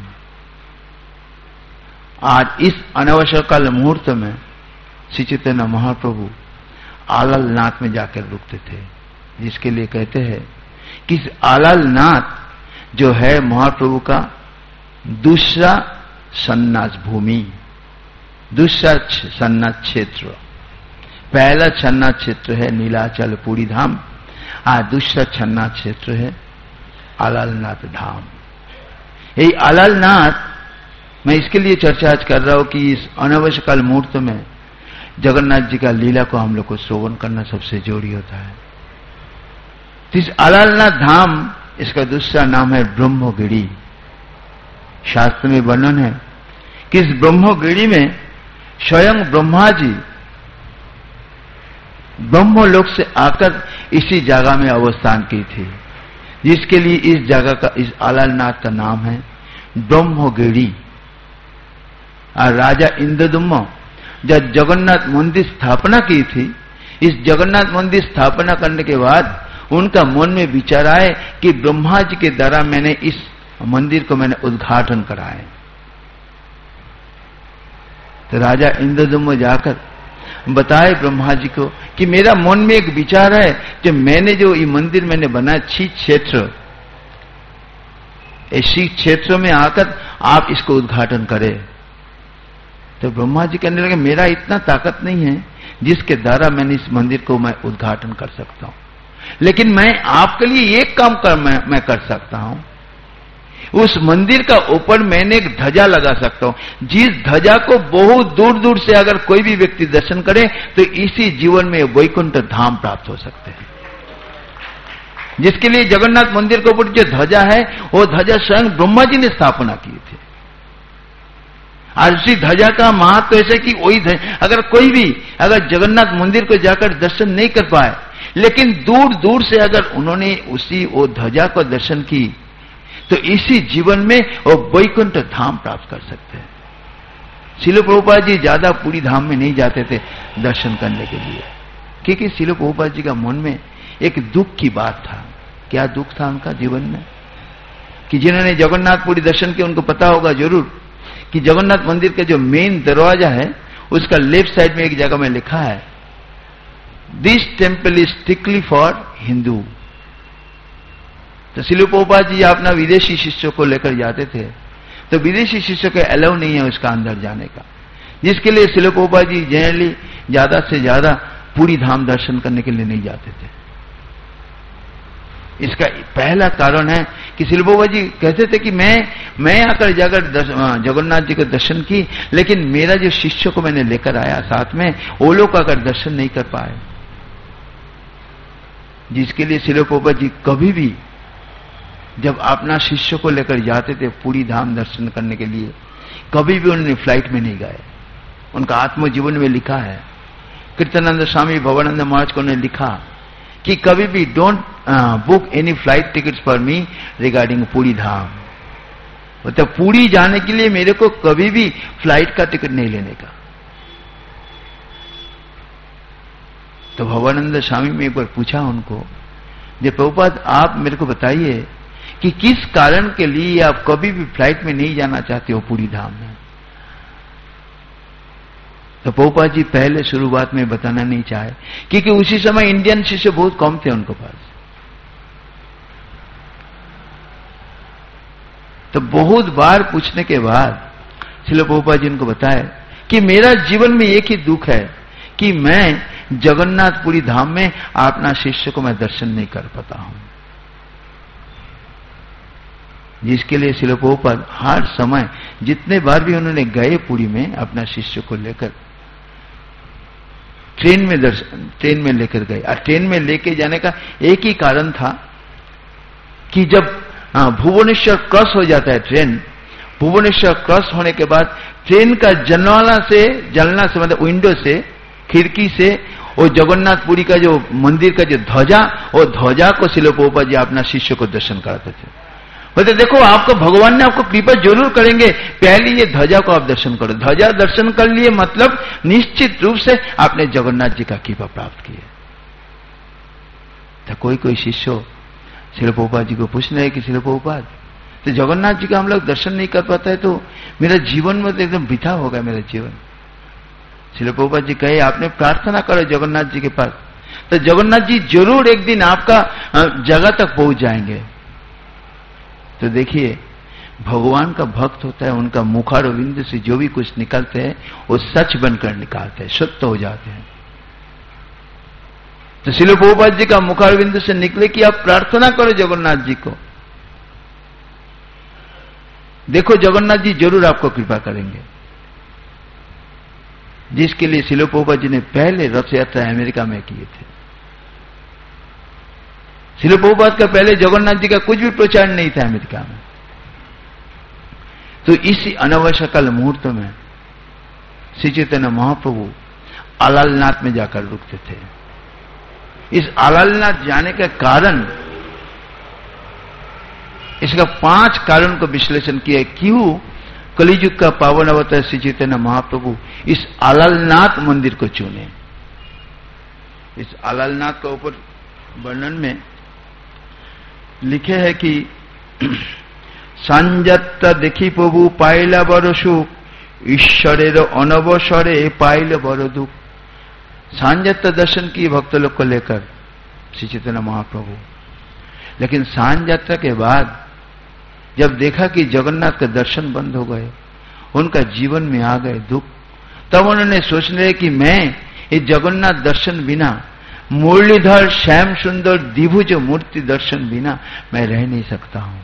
आज इस अनावसर काल मुहूर्त में श्री चैतन्य महाप्रभु आलालनाथ में जाकर रुकते थे, जिसके लिए कहते हैं कि आलालनाथ जो है महाप्रभु का दूसरा सन्यास भूमि, दूसरा सन्यास क्षेत्र। पहला सन्यास क्षेत्र है नीलाचल पुरी धाम, आज दूसरा सन्यास क्षेत्र है आलालनाथ धाम। यही आलालनाथ, मैं इसके लिए चर्चा आज कर रहा हूं कि इस अनावसर काल मुहूर्त में जगन्नाथ जी का लीला को हम लोग को श्रवण करना सबसे जरूरी होता है। तो इस आलालनाथ धाम, इसका दूसरा नाम है ब्रह्मगिरी। शास्त्र में वर्णन है कि इस ब्रह्मगिरी में स्वयं ब्रह्मा जी ब्रह्मलोक से आकर इसी जगह में अवस्थान की थी, जिसके लिए इस जगह का, इस आलालनाथ का नाम है ब्रह्मगिरी। और राजा इंद्रदुम्न जब जगन्नाथ मंदिर स्थापना की थी, इस जगन्नाथ मंदिर स्थापना करने के बाद उनका मन में विचार आए कि ब्रह्मा जी के द्वारा मैंने इस मंदिर को मैंने उद्घाटन कराए। तो राजा इंद्रदुम्न जाकर बताए ब्रह्मा जी को कि मेरा मन में एक विचार है कि मैंने जो ये मंदिर मैंने बनाया, छी क्षेत्र, इसी क्षेत्र में आकर आप इसको उद्घाटन करें। तो ब्रह्मा जी कहने लगे मेरा इतना ताकत नहीं है जिसके द्वारा मैंने इस मंदिर को मैं उद्घाटन कर सकता हूं, लेकिन मैं आपके लिए एक काम कर मैं, मैं कर सकता हूं। उस मंदिर का ऊपर मैंने एक ध्वजा लगा सकता हूं, जिस ध्वजा को बहुत दूर दूर से अगर कोई भी व्यक्ति दर्शन करे तो इसी जीवन में वैकुंठ धाम प्राप्त हो सकते हैं। जिसके लिए जगन्नाथ मंदिर के ऊपर जो ध्वजा है वो ध्वजा स्वयं ब्रह्मा जी ने स्थापना की थी। और उसी ध्वजा का महत्व ऐसे कि वही अगर कोई भी अगर जगन्नाथ मंदिर को जाकर दर्शन नहीं कर पाए, लेकिन दूर दूर से अगर उन्होंने उसी वो ध्वजा को दर्शन की तो इसी जीवन में वो वैकुंठ धाम प्राप्त कर सकते हैं। श्रील प्रभुपाद जी ज्यादा पुरी धाम में नहीं जाते थे दर्शन करने के लिए, क्योंकि श्रील प्रभुपाद जी का मन में एक दुख की बात था। क्या दुख था उनका जीवन में, कि जिन्होंने जगन्नाथपुरी दर्शन किया उनको पता होगा जरूर कि जगन्नाथ मंदिर का जो मेन दरवाजा है उसका लेफ्ट साइड में एक जगह में लिखा है, this temple is strictly for Hindu. तो श्रील प्रभुपाद जी अपना विदेशी शिष्यों को लेकर जाते थे, तो विदेशी शिष्यों को अलाउ नहीं है उसका अंदर जाने का, जिसके लिए श्रील प्रभुपाद जी जनरली ज्यादा से ज्यादा पूरी धाम दर्शन करने के लिए नहीं जाते थे। इसका पहला कारण है कि श्रील प्रभुपाद जी कहते थे कि मैं मैं आकर जाकर जगन्नाथ जी का दर्शन की, लेकिन मेरा जो शिष्यों को मैंने लेकर आया साथ में, वो लोग आकर दर्शन नहीं कर पाए, जिसके लिए श्रील प्रभुपाद जी कभी भी जब अपना शिष्य को लेकर जाते थे पूरी धाम दर्शन करने के लिए, कभी भी उन्होंने फ्लाइट में नहीं गए। उनका आत्मजीवन में लिखा है, कीर्तनानंद स्वामी भवानंद महाराज को ने लिखा कि कभी भी don't book any flight tickets for me regarding Puri Dham. मतलब पूरी जाने के लिए मेरे को कभी भी फ्लाइट का टिकट नहीं लेने का। तो भवानंद स्वामी में एक बार पूछा उनको, जे प्रभुपाद आप मेरे को बताइए कि किस कारण के लिए आप कभी भी फ्लाइट में नहीं जाना चाहते हो पूरी धाम में। तो प्रभुपाद जी पहले शुरुआत में बताना नहीं चाहे, क्योंकि उसी समय इंडियन शिष्य बहुत कम थे उनके पास। तो बहुत बार पूछने के बाद श्रील प्रभुपाद जी उनको बताए कि मेरा जीवन में एक ही दुख है कि मैं जगन्नाथपुरी धाम में अपना शिष्य को मैं दर्शन नहीं कर पाता हूं, जिसके लिए श्रील प्रभुपाद हर समय जितने बार भी उन्होंने गए पुरी में अपना शिष्य को लेकर ट्रेन में दर्शन ट्रेन में लेकर गए। और ट्रेन में लेके जाने का एक ही कारण था कि जब भुवनेश्वर क्रॉस हो जाता है ट्रेन, भुवनेश्वर क्रॉस होने के बाद ट्रेन का जलना से जलना से मतलब विंडो से, खिड़की से वो जगन्नाथपुरी का जो मंदिर का जो ध्वजा, वो ध्वजा को श्रील प्रभुपाद जी अपना शिष्य को दर्शन कराते थे। बोलते देखो आपको भगवान ने आपको कृपा जरूर करेंगे, पहले ये ध्वजा को आप दर्शन करो। ध्वजा दर्शन कर लिए मतलब निश्चित रूप से आपने जगन्नाथ जी का कृपा प्राप्त किया। तो कोई कोई शिष्य श्रील प्रभुपाद जी को पूछने है कि श्रील प्रभुपाद तो जगन्नाथ जी का हम लोग दर्शन नहीं कर पाता है, तो मेरा जीवन में तो एकदम बिथा होगा मेरा जीवन। श्रील प्रभुपाद जी कहे आपने प्रार्थना करो जगन्नाथ जी के पास, तो जगन्नाथ जी जरूर एक दिन आपका जगह तक पहुंच जाएंगे। तो देखिए भगवान का भक्त होता है, उनका मुखारविंद से जो भी कुछ निकलते हैं वो सच बनकर निकालते हैं, सत्य हो जाते हैं। तो श्रील प्रभुपाद जी का मुखारविंद से निकले कि आप प्रार्थना करो जगन्नाथ जी को, देखो जगन्नाथ जी जरूर आपको कृपा करेंगे। जिसके लिए श्रील प्रभुपाद जी ने पहले रथ यात्रा अमेरिका में किए थे। श्रील प्रभुपाद का पहले जगन्नाथ जी का कुछ भी प्रचार नहीं था अमेरिका में। तो इसी अनवश्यकाल मुहूर्त में श्री चैतन्य महाप्रभु आलालनाथ में जाकर रुकते थे। इस आलालनाथ जाने का कारण, इसका पांच कारण को विश्लेषण किया, क्यों कलियुग का पावन अवतार श्री चैतन्य महाप्रभु इस आलालनाथ मंदिर को चुने। इस आलालनाथ के ऊपर वर्णन में लिखे है कि संजत्ता देखी प्रभु पाइला बड़ सुख, ईश्वरेर अनवसरे पाइल बड़ दुख। सांजत्ता दर्शन की भक्त लोग को लेकर श्री चैतन्य महाप्रभु, लेकिन सांझ यात्रा के बाद जब देखा कि जगन्नाथ का दर्शन बंद हो गए, उनका जीवन में आ गए दुख, तब उन्होंने सोचने कि मैं ये जगन्नाथ दर्शन बिना, मुरलीधर श्याम सुंदर द्विभुज मूर्ति दर्शन बिना मैं रह नहीं सकता हूं।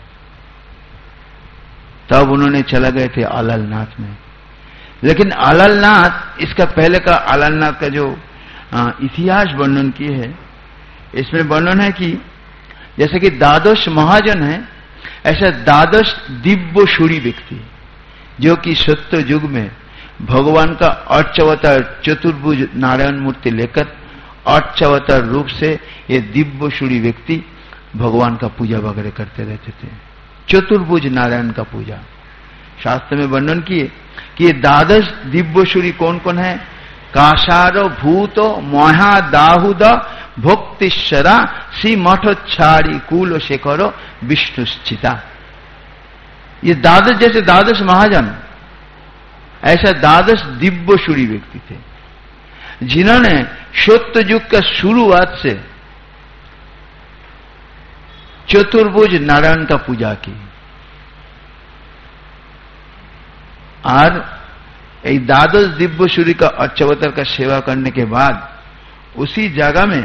तब उन्होंने चला गए थे आलालनाथ में। लेकिन आलालनाथ, इसका पहले का आलालनाथ का जो इतिहास वर्णन किए है, इसमें वर्णन है कि जैसे कि द्वादश महाजन है, ऐसा द्वादश दिव्य सूरी व्यक्ति जो कि सत्य युग में भगवान का अर्चावतार चतुर्भुज नारायण मूर्ति लेकर अर्चावतार रूप से ये दिव्य सूरी व्यक्ति भगवान का पूजा वगैरह करते रहते थे। चतुर्भुज नारायण का पूजा, शास्त्र में वर्णन किए कि ये द्वादश दिव्यसूरी कौन कौन है? काशार भूत महा दाहुद भक्तिश्वरा श्री मठोच्छारी कुल शेखर विष्णुश्चिता। ये द्वादश जैसे द्वादश महाजन, ऐसा द्वादश दिव्यसूरी व्यक्ति थे जिन्होंने सत्य युग का शुरुआत से चतुर्भुज नारायण का पूजा की। और एक द्वादश दिव्यसूरी का अर्चावतार का सेवा करने के बाद उसी जगह में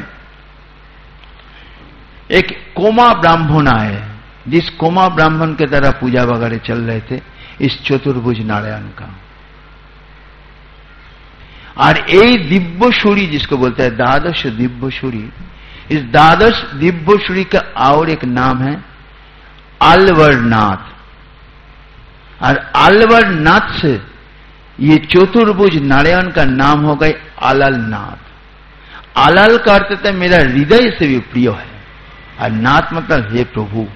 एक कोमा ब्राह्मण आए, जिस कोमा ब्राह्मण के द्वारा पूजा वगैरह चल रहे थे इस चतुर्भुज नारायण का। और यही दिव्यसूरी जिसको बोलते हैं द्वादश दिव्यसूरी, इस द्वादश दिव्यसूरी का और एक नाम है अलवरनाथ। और अलवरनाथ से ये चतुर्भुज नारायण का नाम हो गए अललनाथ। अलल का अर्थ है मेरा हृदय से भी प्रिय है, और नाथ मतलब हे प्रभु।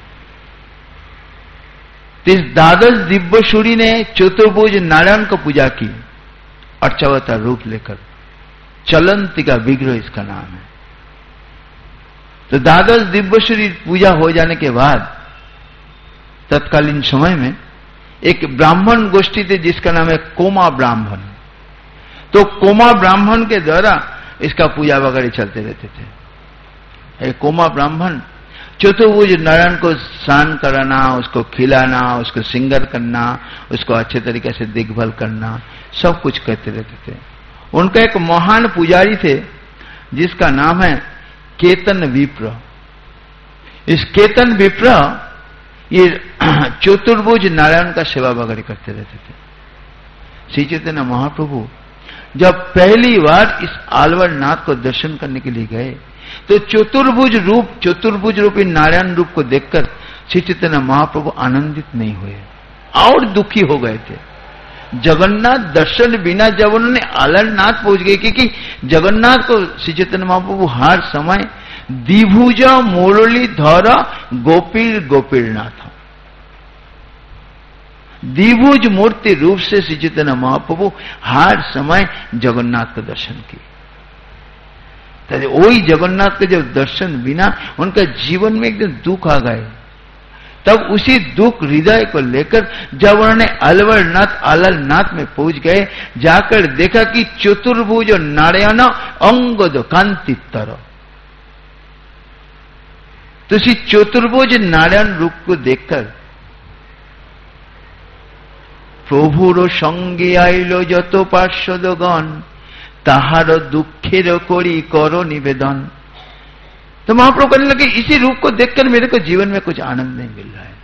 तो इस द्वादश दिव्यसूरी ने चतुर्भुज नारायण को पूजा की अर्चावतार रूप लेकर। चलंतिका विग्रह इसका नाम है। तो द्वादश दिव्यसूरी पूजा हो जाने के बाद तत्कालीन समय में एक ब्राह्मण गोष्ठी थे जिसका नाम है कोमा ब्राह्मण। तो कोमा ब्राह्मण के द्वारा इसका पूजा वगैरह चलते रहते थे। एक कोमा ब्राह्मण चतुर्भुज नारायण को स्नान कराना, उसको खिलाना, उसको सिंगार करना, उसको अच्छे तरीके से देखभाल करना, सब कुछ करते रहते थे। उनका एक महान पुजारी थे जिसका नाम है केतन विप्र। इस केतन विप्र ये चतुर्भुज नारायण का सेवा वगैरह करते रहते थे। श्री चैतन्य महाप्रभु जब पहली बार इस अलवरनाथ को दर्शन करने के लिए गए तो चतुर्भुज रूप चतुर्भुज रूपी नारायण रूप को देखकर श्री चैतन्य महाप्रभु आनंदित नहीं हुए और दुखी हो गए थे। जगन्नाथ दर्शन बिना जब उन्होंने अलरनाथ पहुंच गए, क्योंकि जगन्नाथ को श्री चैतन्य महाप्रभु हर समय द्विभुज मुरलीधर गोपीर गोपीरनाथ, द्विभुज मूर्ति रूप से श्री चैतन्य महाप्रभु हर समय जगन्नाथ का दर्शन किए। वही जगन्नाथ के जब दर्शन बिना उनका जीवन में एकदम दुख आ गए, तब उसी दुख हृदय को लेकर जब उन्होंने अलवरनाथ अललनाथ में पहुंच गए, जाकर देखा कि चतुर्भुज नारायण अंगद कांतितर। तो इसी चतुर्भुज नारायण रूप को देखकर प्रभुर संगे आइलो जत पार्षदगण ताहार दुखेर करी करो निवेदन। तो महाप्रभु कहने लगे इसी रूप को देखकर मेरे को जीवन में कुछ आनंद नहीं मिल रहा है।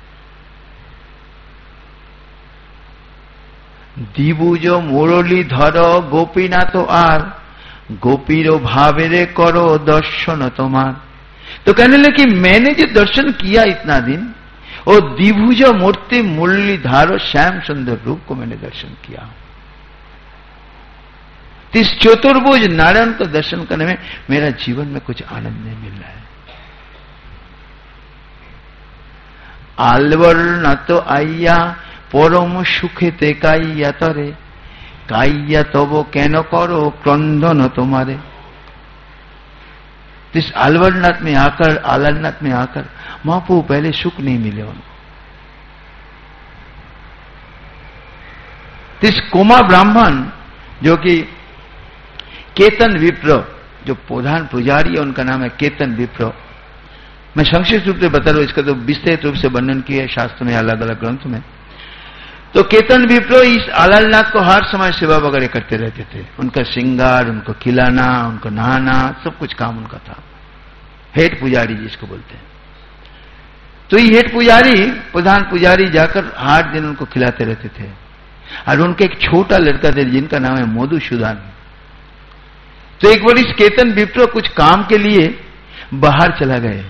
द्विभुज मुरलीधर गोपीनाथ आर गोपीरो भावेरे करो दर्शन तुम्हार। तो कहने लगे मैंने जो दर्शन किया इतना दिन, और द्विभुज मूर्ति मुरलीधर श्याम सुंदर रूप को मैंने दर्शन किया। इस चतुर्भुज नारायण को दर्शन करने में मेरा जीवन में कुछ आनंद नहीं मिल रहा है। आलवर न तो आइया परम सुखे ते काइया तरे काइया तब केन करो क्रंदन तुम्हारे। इस अलवरनाथ में आकर अलरनाथ में आकर महाप्रभु पहले सुख नहीं मिले उनको। इस कोमा ब्राह्मण जो कि केतन विप्र, जो प्रधान पुजारी है उनका नाम है केतन विप्र। मैं संक्षिप्त रूप से बता रहा हूं, इसका तो विस्तृत रूप से वर्णन किया है शास्त्र में अलग अलग ग्रंथ में। तो केतन विप्र इस अलरनाथ को हर समय सेवा वगैरह करते रहते थे। उनका श्रृंगार, उनको खिलाना, उनको नहाना, सब कुछ काम उनका था। हेड पुजारी जिसको बोलते हैं। तो ये हेड पुजारी, प्रधान पुजारी जाकर हर दिन उनको खिलाते रहते थे। और उनके एक छोटा लड़का था जिनका नाम है मधुसूदन। तो एक बार इस केतन विप्र कुछ काम के लिए बाहर चला गए,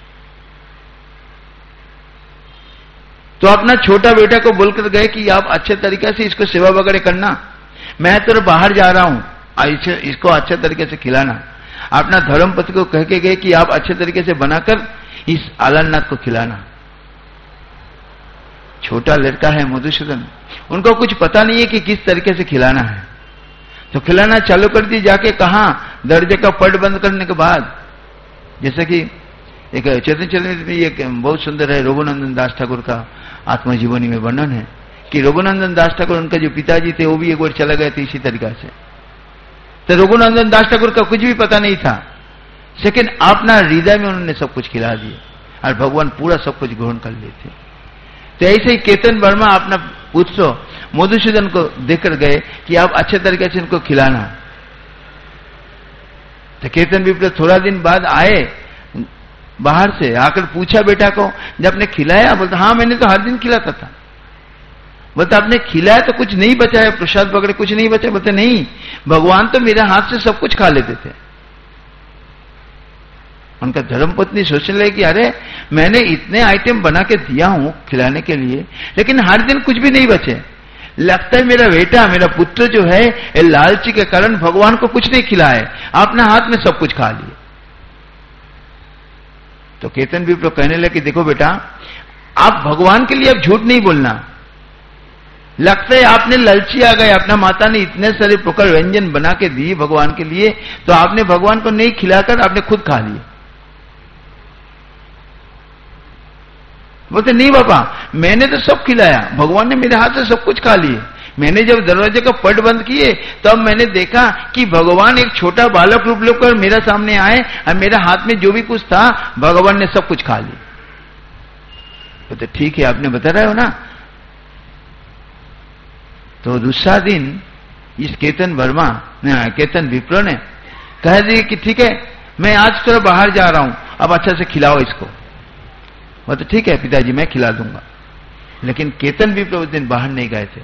तो अपना छोटा बेटा को बोलकर गए कि आप अच्छे तरीके से इसको सेवा वगैरह करना, मैं तो बाहर जा रहा हूं, इसको अच्छे तरीके से खिलाना। अपना धर्मपति को कह के गए कि आप अच्छे तरीके से बनाकर इस अलरनाथ को खिलाना। छोटा लड़का है मधुसूदन, उनको कुछ पता नहीं है कि किस तरीके से खिलाना है। तो खिलाना चालू कर दी जाके कहां, दर्जे का पट बंद करने के बाद। जैसे कि एक चैतन्य चरित्र में एक बहुत सुंदर है, रघुनंदन दास ठाकुर का आत्मजीवनी में वर्णन है कि रघुनंदन दास ठाकुर, उनका जो पिताजी थे वो भी एक बार चला गए थे इसी तरीका से। तो रघुनंदन दास ठाकुर का कुछ भी पता नहीं था, लेकिन अपना हृदय में उन्होंने सब कुछ खिला दिया और भगवान पूरा सब कुछ ग्रहण कर लेते। तो ऐसे ही केतन वर्मा अपना पुत्र मधुसूदन को देकर गए कि आप अच्छे तरीके से इनको खिलाना। तो केतन विप्र थोड़ा दिन बाद आए बाहर से, आकर पूछा बेटा को, जब आपने खिलाया? बोलता हाँ मैंने तो हर दिन खिलाता था। बोलता आपने खिलाया तो कुछ नहीं बचा है, प्रसाद वगैरह कुछ नहीं बचा? बोलते नहीं, भगवान तो मेरे हाथ से सब कुछ खा लेते थे। उनका धर्मपत्नी सोचने लगे कि अरे मैंने इतने आइटम बना के दिया हूं खिलाने के लिए, लेकिन हर दिन कुछ भी नहीं बचे। लगता है मेरा बेटा, मेरा पुत्र जो है ये लालची के कारण भगवान को कुछ नहीं खिलाए, अपने हाथ में सब कुछ खा लिए। तो केतन भी तो कहने लगे देखो बेटा, आप भगवान के लिए अब झूठ नहीं बोलना। लगता है आपने लालची आ गए, अपना माता ने इतने सारे प्रकार व्यंजन बना के दिए भगवान के लिए, तो आपने भगवान को नहीं खिलाकर आपने खुद खा लिए। बोलते नहीं बाबा, मैंने तो सब खिलाया, भगवान ने मेरे हाथ से सब कुछ खा लिए। मैंने जब दरवाजे का पट बंद किए तब मैंने देखा कि भगवान एक छोटा बालक रूप लेकर मेरा सामने आए और मेरे हाथ में जो भी कुछ था भगवान ने सब कुछ खा लिया। बोलते ठीक है, आपने बता रहे हो ना। तो दूसरा दिन इस केतन वर्मा ने, केतन विप्र ने कह दिया कि ठीक है मैं आज थोड़ा बाहर जा रहा हूं, अब अच्छा से खिलाओ इसको। वो तो ठीक है पिताजी मैं खिला दूंगा। लेकिन केतन विप्र उस दिन बाहर नहीं गए थे।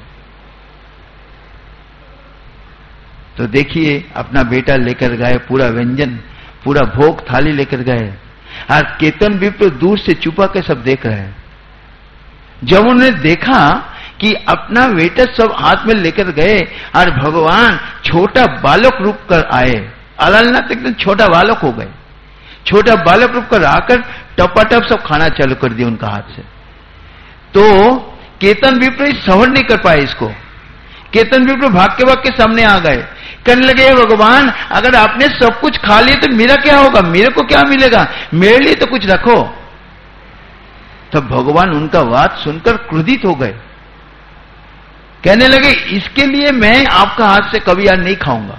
तो देखिए अपना बेटा लेकर गए पूरा व्यंजन, पूरा भोग थाली लेकर गए, और केतन विप्र दूर से छुपा के सब देख रहे हैं। जब उन्होंने देखा कि अपना बेटा सब हाथ में लेकर गए और भगवान छोटा बालक रूप कर आए, अलालनाथ एकदम छोटा बालक हो गए, छोटा बालक रूप कर आकर टपाटप सब खाना चालू कर दिया उनका हाथ से। तो केतन विप्र सहन नहीं कर पाए इसको। केतन विप्र भाग के भाग के सामने आ गए, कहने लगे भगवान अगर आपने सब कुछ खा लिया तो मेरा क्या होगा, मेरे को क्या मिलेगा, मेरे लिए तो कुछ रखो। तब भगवान उनका बात सुनकर क्रोधित हो गए, कहने लगे इसके लिए मैं आपका हाथ से कभी यार नहीं खाऊंगा,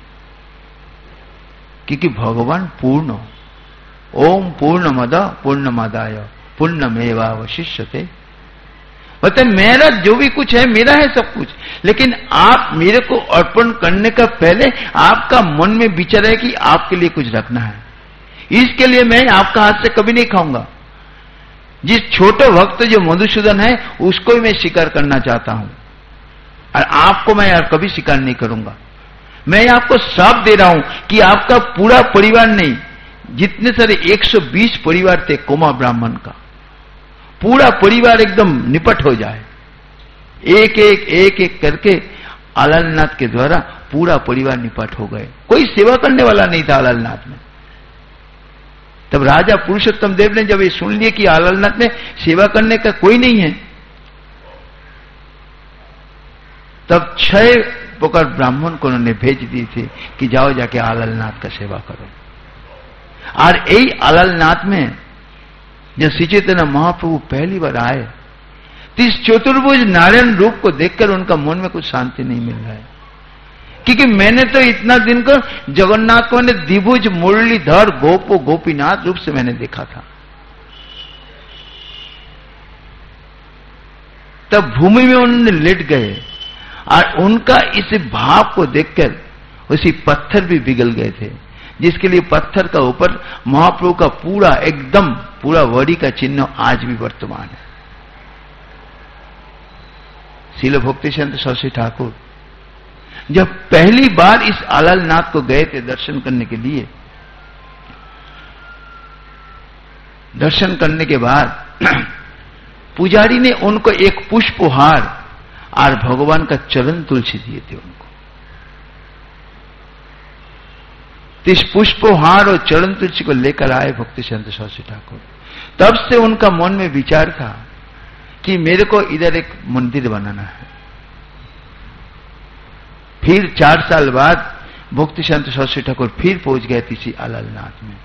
क्योंकि भगवान पूर्ण, ओम पूर्णमद पूर्णमादाय पूर्णमेवावशिष्यते। बोलते मेरा जो भी कुछ है मेरा है सब कुछ, लेकिन आप मेरे को अर्पण करने का पहले आपका मन में विचार है कि आपके लिए कुछ रखना है, इसके लिए मैं आपका हाथ से कभी नहीं खाऊंगा। जिस छोटे भक्त जो मधुसूदन है उसको ही मैं शिकार करना चाहता हूं, और आपको मैं यार कभी शिकार नहीं करूंगा। मैं आपको श्राप दे रहा हूं कि आपका पूरा परिवार नहीं, जितने सारे एक सौ बीस परिवार थे कोमा ब्राह्मण का, पूरा परिवार एकदम निपट हो जाए। एक एक एक एक करके अलालनाथ के द्वारा पूरा परिवार निपट हो गए, कोई सेवा करने वाला नहीं था अलालनाथ में। तब राजा पुरुषोत्तम देव ने जब ये सुन लिया कि अलालनाथ में सेवा करने का कोई नहीं है, तब छह प्रकार ब्राह्मण को उन्होंने भेज दिए थे कि जाओ जाके अलालनाथ का सेवा करो। और यही अलालनाथ में जब श्री चैतन्य महाप्रभु पहली बार आए तो इस चतुर्भुज नारायण रूप को देखकर उनका मन में कुछ शांति नहीं मिल रहा है, क्योंकि मैंने तो इतना दिन को जगन्नाथ को मैंने द्विभुज मुरलीधर गोपो गोपीनाथ रूप से मैंने देखा था। तब भूमि में उन्होंने लेट गए और उनका इस भाव को देखकर उसी पत्थर भी पिघल गए थे, जिसके लिए पत्थर का ऊपर महाप्रभु का पूरा एकदम पूरा वड़ी का चिन्ह आज भी वर्तमान है। श्रील भक्तिसिद्धांत सरस्वती ठाकुर जब पहली बार इस अलालनाथ को गए थे दर्शन करने के लिए, दर्शन करने के बाद पुजारी ने उनको एक पुष्पहार और भगवान का चरण तुलसी दिए थे उनको। इस पुष्पहार और चरण तुलसी को लेकर आए भक्तिसिद्धांत सरस्वती ठाकुर। तब से उनका मन में विचार था कि मेरे को इधर एक मंदिर बनाना है। फिर चार साल बाद भक्ति सिद्धांत सरस्वती ठाकुर फिर पहुंच गए किसी आलालनाथ में।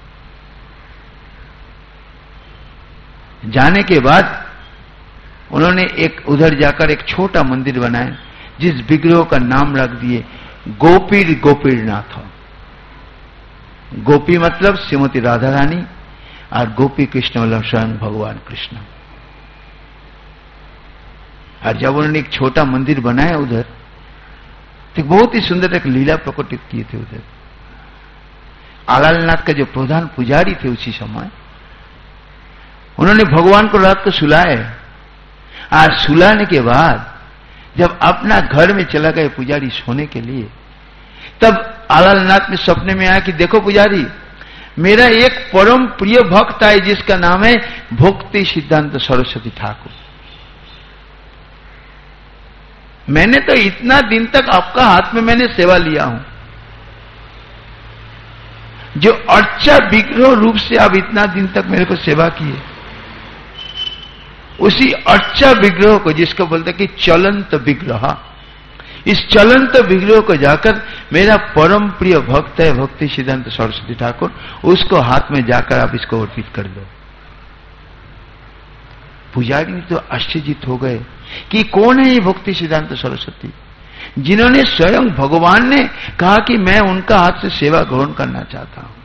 जाने के बाद उन्होंने एक उधर जाकर एक छोटा मंदिर बनाया, जिस विग्रह का नाम रख दिए गोपीर गोपीरनाथ। गोपी मतलब श्रीमती राधा रानी और गोपी कृष्ण मतलब स्वयं भगवान कृष्ण। और जब उन्होंने एक छोटा मंदिर बनाया उधर, तो बहुत ही सुंदर एक लीला प्रकटित किए थे उधर। आलालनाथ का जो प्रधान पुजारी थे उसी समय, उन्होंने भगवान को रात को सुलाए, और सुलाने के बाद जब अपना घर में चला गए पुजारी सोने के लिए, तब आलालनाथ में सपने में आया कि देखो पुजारी, मेरा एक परम प्रिय भक्त है जिसका नाम है भक्ति सिद्धांत सरस्वती ठाकुर। मैंने तो इतना दिन तक आपका हाथ में मैंने सेवा लिया हूं, जो अर्चा विग्रह रूप से आप इतना दिन तक मेरे को सेवा किए, उसी अर्चा विग्रह को, जिसको बोलते कि चलंत विग्रह, इस चलंत विग्रह को जाकर मेरा परम प्रिय भक्त है भक्ति सिद्धांत सरस्वती ठाकुर, उसको हाथ में जाकर आप इसको अर्पित कर दो। पुजारी तो आश्चर्यचकित हो गए कि कौन है ये भक्ति सिद्धांत सरस्वती, जिन्होंने स्वयं भगवान ने कहा कि मैं उनका हाथ से सेवा ग्रहण करना चाहता हूं।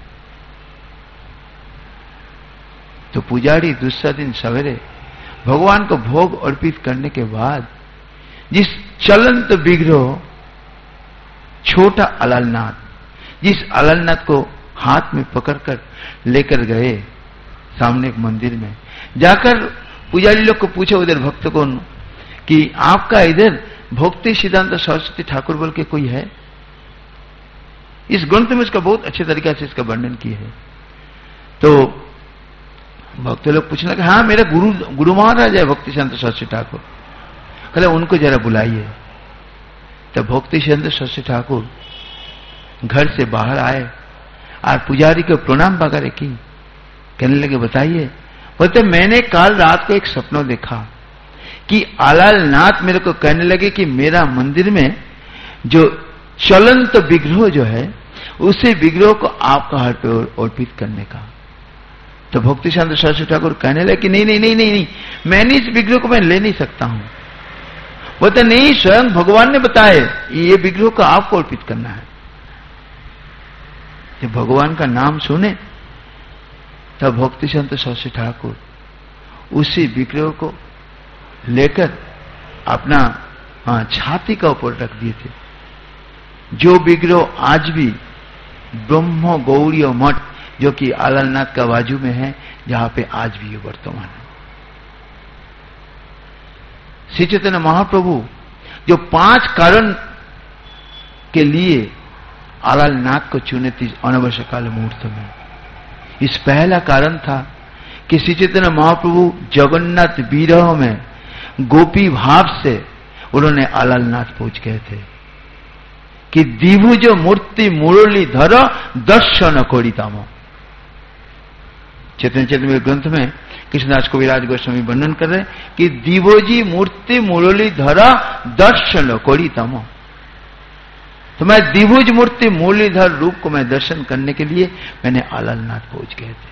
तो पुजारी दूसरा दिन सवेरे भगवान को भोग अर्पित करने के बाद जिस चलंत विग्रह छोटा आलालनाथ, जिस आलालनाथ को हाथ में पकड़कर लेकर गए सामने एक मंदिर में, जाकर पुजारी लोग को पूछे उधर भक्त को कि आपका इधर भक्ति सिद्धांत सरस्वती ठाकुर बोल के कोई है? इस ग्रंथ में इसका बहुत अच्छे तरीके से इसका वर्णन किया है। तो भक्त लोग पूछने लगे, हाँ मेरा गुरु गुरु महाराज है भक्ति सिद्धांत सरस्वती ठाकुर। कहले उनको जरा बुलाइए। तो भक्ति सिद्धांत सरस्वती ठाकुर घर से बाहर आए और पुजारी को प्रणाम वगैरह की। कहने लगे बताइए। बोलते मैंने कल रात को एक सपना देखा कि आलालनाथ मेरे को कहने लगे कि मेरा मंदिर में जो चलंत विग्रह जो है, उसे विग्रह को आपका हाथ पे अर्पित करने का। तो भक्ति सिद्धांत सरस्वती ठाकुर कहने लगे कि नहीं नहीं नहीं नहीं नहीं मैंने इस विग्रह को मैं ले नहीं सकता हूं। बोलते नहीं, स्वयं भगवान ने बताया ये विग्रह को आपको अर्पित करना है। जब भगवान का नाम सुने तब भक्ति सिद्धांत सरस्वती ठाकुर उसी विग्रह को लेकर अपना छाती का ऊपर रख दिए थे। जो विग्रह आज भी ब्रह्म गौड़ी मठ जो कि आलालनाथ का बाजू में है, जहां पे आज भी ये वर्तमान है। श्री चैतन्य महाप्रभु जो पांच कारण के लिए आलालनाथ को चुने थे अनवश्य काल मुहूर्त में, इस पहला कारण था कि श्री चैतन्य महाप्रभु जगन्नाथ विरह में गोपी भाव से उन्होंने आलालनाथ पहुंच गए थे कि द्विभुज मूर्ति मुरलीधर दर्शन करिताम। चैतन्य चैतन्य ग्रंथ में कृष्णदास कविराज गोस्वामी वर्णन कर रहे कि द्विभुजी मूर्ति मुरलीधर दर्शन करिताम। तो मैं द्विभुज मूर्ति मुरलीधर रूप को मैं दर्शन करने के लिए मैंने आलालनाथ पहुंच गए थे।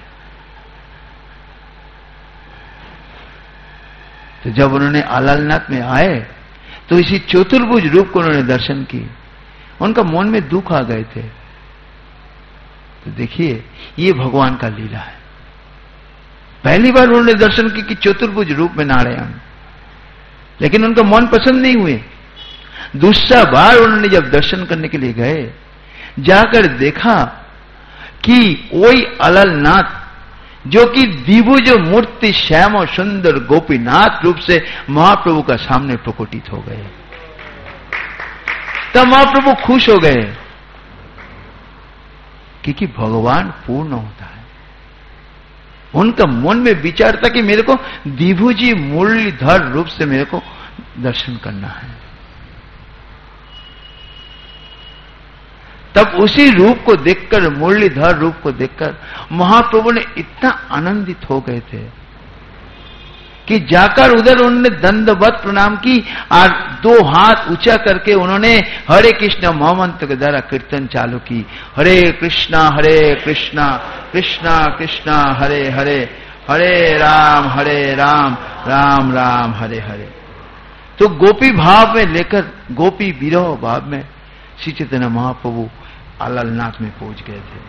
तो जब उन्होंने आलालनाथ में आए तो इसी चतुर्भुज रूप को उन्होंने दर्शन की, उनका मन में दुख आ गए थे। तो देखिए ये भगवान का लीला है। पहली बार उन्होंने दर्शन की कि चतुर्भुज रूप में नारायण, लेकिन उनका मन पसंद नहीं हुए। दूसरा बार उन्होंने जब दर्शन करने के लिए गए, जाकर देखा कि वही आलालनाथ जो कि द्विभुज मूर्ति श्याम और सुंदर गोपीनाथ रूप से महाप्रभु का सामने प्रकटित हो गए। तब महाप्रभु खुश हो गए क्योंकि भगवान पूर्ण होता है। उनका मन में विचार था कि मेरे को द्विभुजी मुरलीधर रूप से मेरे को दर्शन करना है। तब उसी रूप को देखकर, मुरलीधर रूप को देखकर महाप्रभु ने इतना आनंदित हो गए थे कि जाकर उधर उन्होंने दंडवत प्रणाम की और दो हाथ ऊंचा करके उन्होंने हरे कृष्ण महामंत्र के द्वारा कीर्तन चालू की। हरे कृष्णा हरे कृष्णा कृष्णा कृष्णा हरे हरे, हरे राम हरे राम राम राम हरे हरे। तो गोपी भाव में लेकर, गोपी विरह भाव में श्री चैतन्य महाप्रभु आलालनाथ में पहुंच गए थे।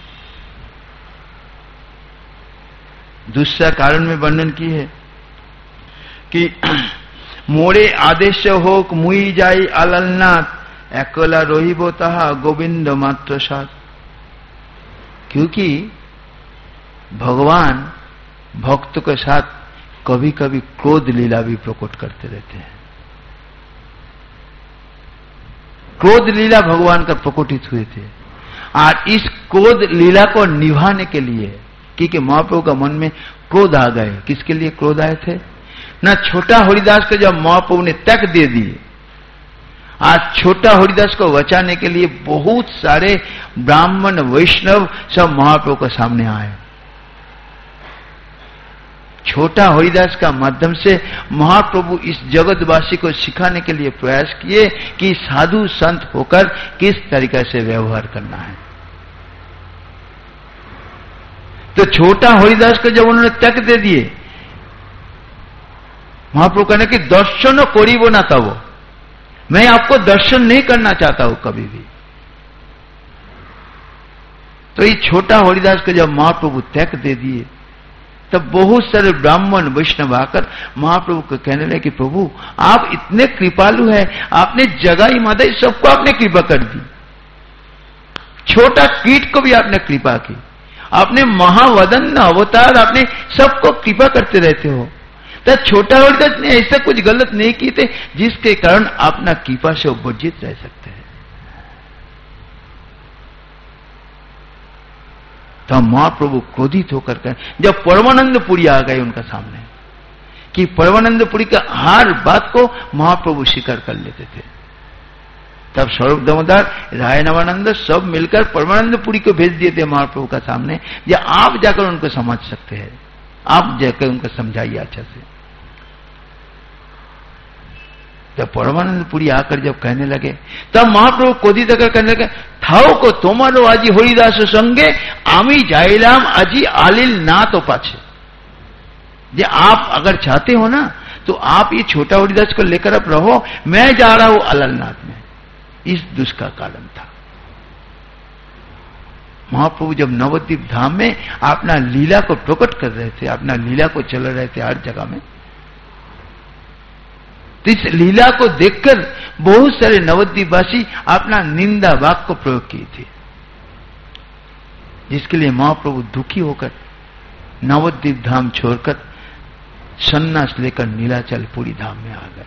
दूसरा कारण में वर्णन की है कि मोरे आदेश होक मुई जाई आलालनाथ एकला रहिबो ताहा गोविंद मात्र साथ। क्योंकि भगवान भक्तों के साथ कभी कभी क्रोध लीला भी प्रकट करते रहते हैं। क्रोध लीला भगवान का प्रकटित हुए थे और इस क्रोध लीला को निभाने के लिए, क्योंकि महाप्रभु का मन में क्रोध आ गए। किसके लिए क्रोध आए थे? ना छोटा हरिदास को जब महाप्रभु ने तक दे दिए, आज छोटा हरिदास को बचाने के लिए बहुत सारे ब्राह्मण वैष्णव सब महाप्रभु के सामने आए। छोटा हरिदास का माध्यम से महाप्रभु इस जगतवासी को सिखाने के लिए प्रयास किए कि साधु संत होकर किस तरीके से व्यवहार करना है। तो छोटा हरिदास को जब उन्होंने तक दे दिए, महाप्रभु कहने कि दर्शन करीबो ना तब, मैं आपको दर्शन नहीं करना चाहता हूं कभी भी। तो ये छोटा हरिदास को जब महाप्रभु तक दे दिए, तब बहुत सारे ब्राह्मण वैष्णव आकर महाप्रभु को कहने लगे कि प्रभु आप इतने कृपालु हैं, आपने जगाई मादाई सबको आपने कृपा कर दी, छोटा कीट को भी आपने कृपा की, आपने महावदन अवतार आपने सबको कृपा करते रहते हो। तो छोटा हरिदास ने ऐसा कुछ गलत नहीं किए थे जिसके कारण अपना कृपा से वर्जित रह सकते हैं। तो महाप्रभु क्रोधित होकर कर जब परमानंद पुरी आ गए उनका सामने, कि परमानंद पुरी का हर बात को महाप्रभु स्वीकार कर लेते थे, तब स्वरूप दामोदर राय नवानंद सब मिलकर परमानंद पुरी को भेज दिए थे महाप्रभु का सामने, या आप जाकर उनको समझ सकते हैं, आप जाकर उनको समझाइए अच्छा से। जब परमानंद पुरी आकर जब कहने लगे, तब महाप्रभु क्रोधित होकर कहने लगे, थाओ को तुम्हारो आजी हरिदास संगे आमी जाइलाम आजी आलिल ना तो पाछे। जे आप अगर चाहते हो ना तो आप ये छोटा हरिदास को लेकर आप रहो, मैं जा रहा हूं आलालनाथ में। इस दुष्ट का कारण था। महाप्रभु जब नवद्वीप धाम में अपना लीला को प्रकट कर रहे थे, अपना लीला को चल रहे थे हर जगह में, तो इस लीला को देखकर बहुत सारे नवद्वीपवासी अपना निंदा वाक को प्रयोग किए थे, जिसके लिए महाप्रभु दुखी होकर नवद्वीप धाम छोड़कर सन्यास लेकर नीलाचल पुरी धाम में आ गए।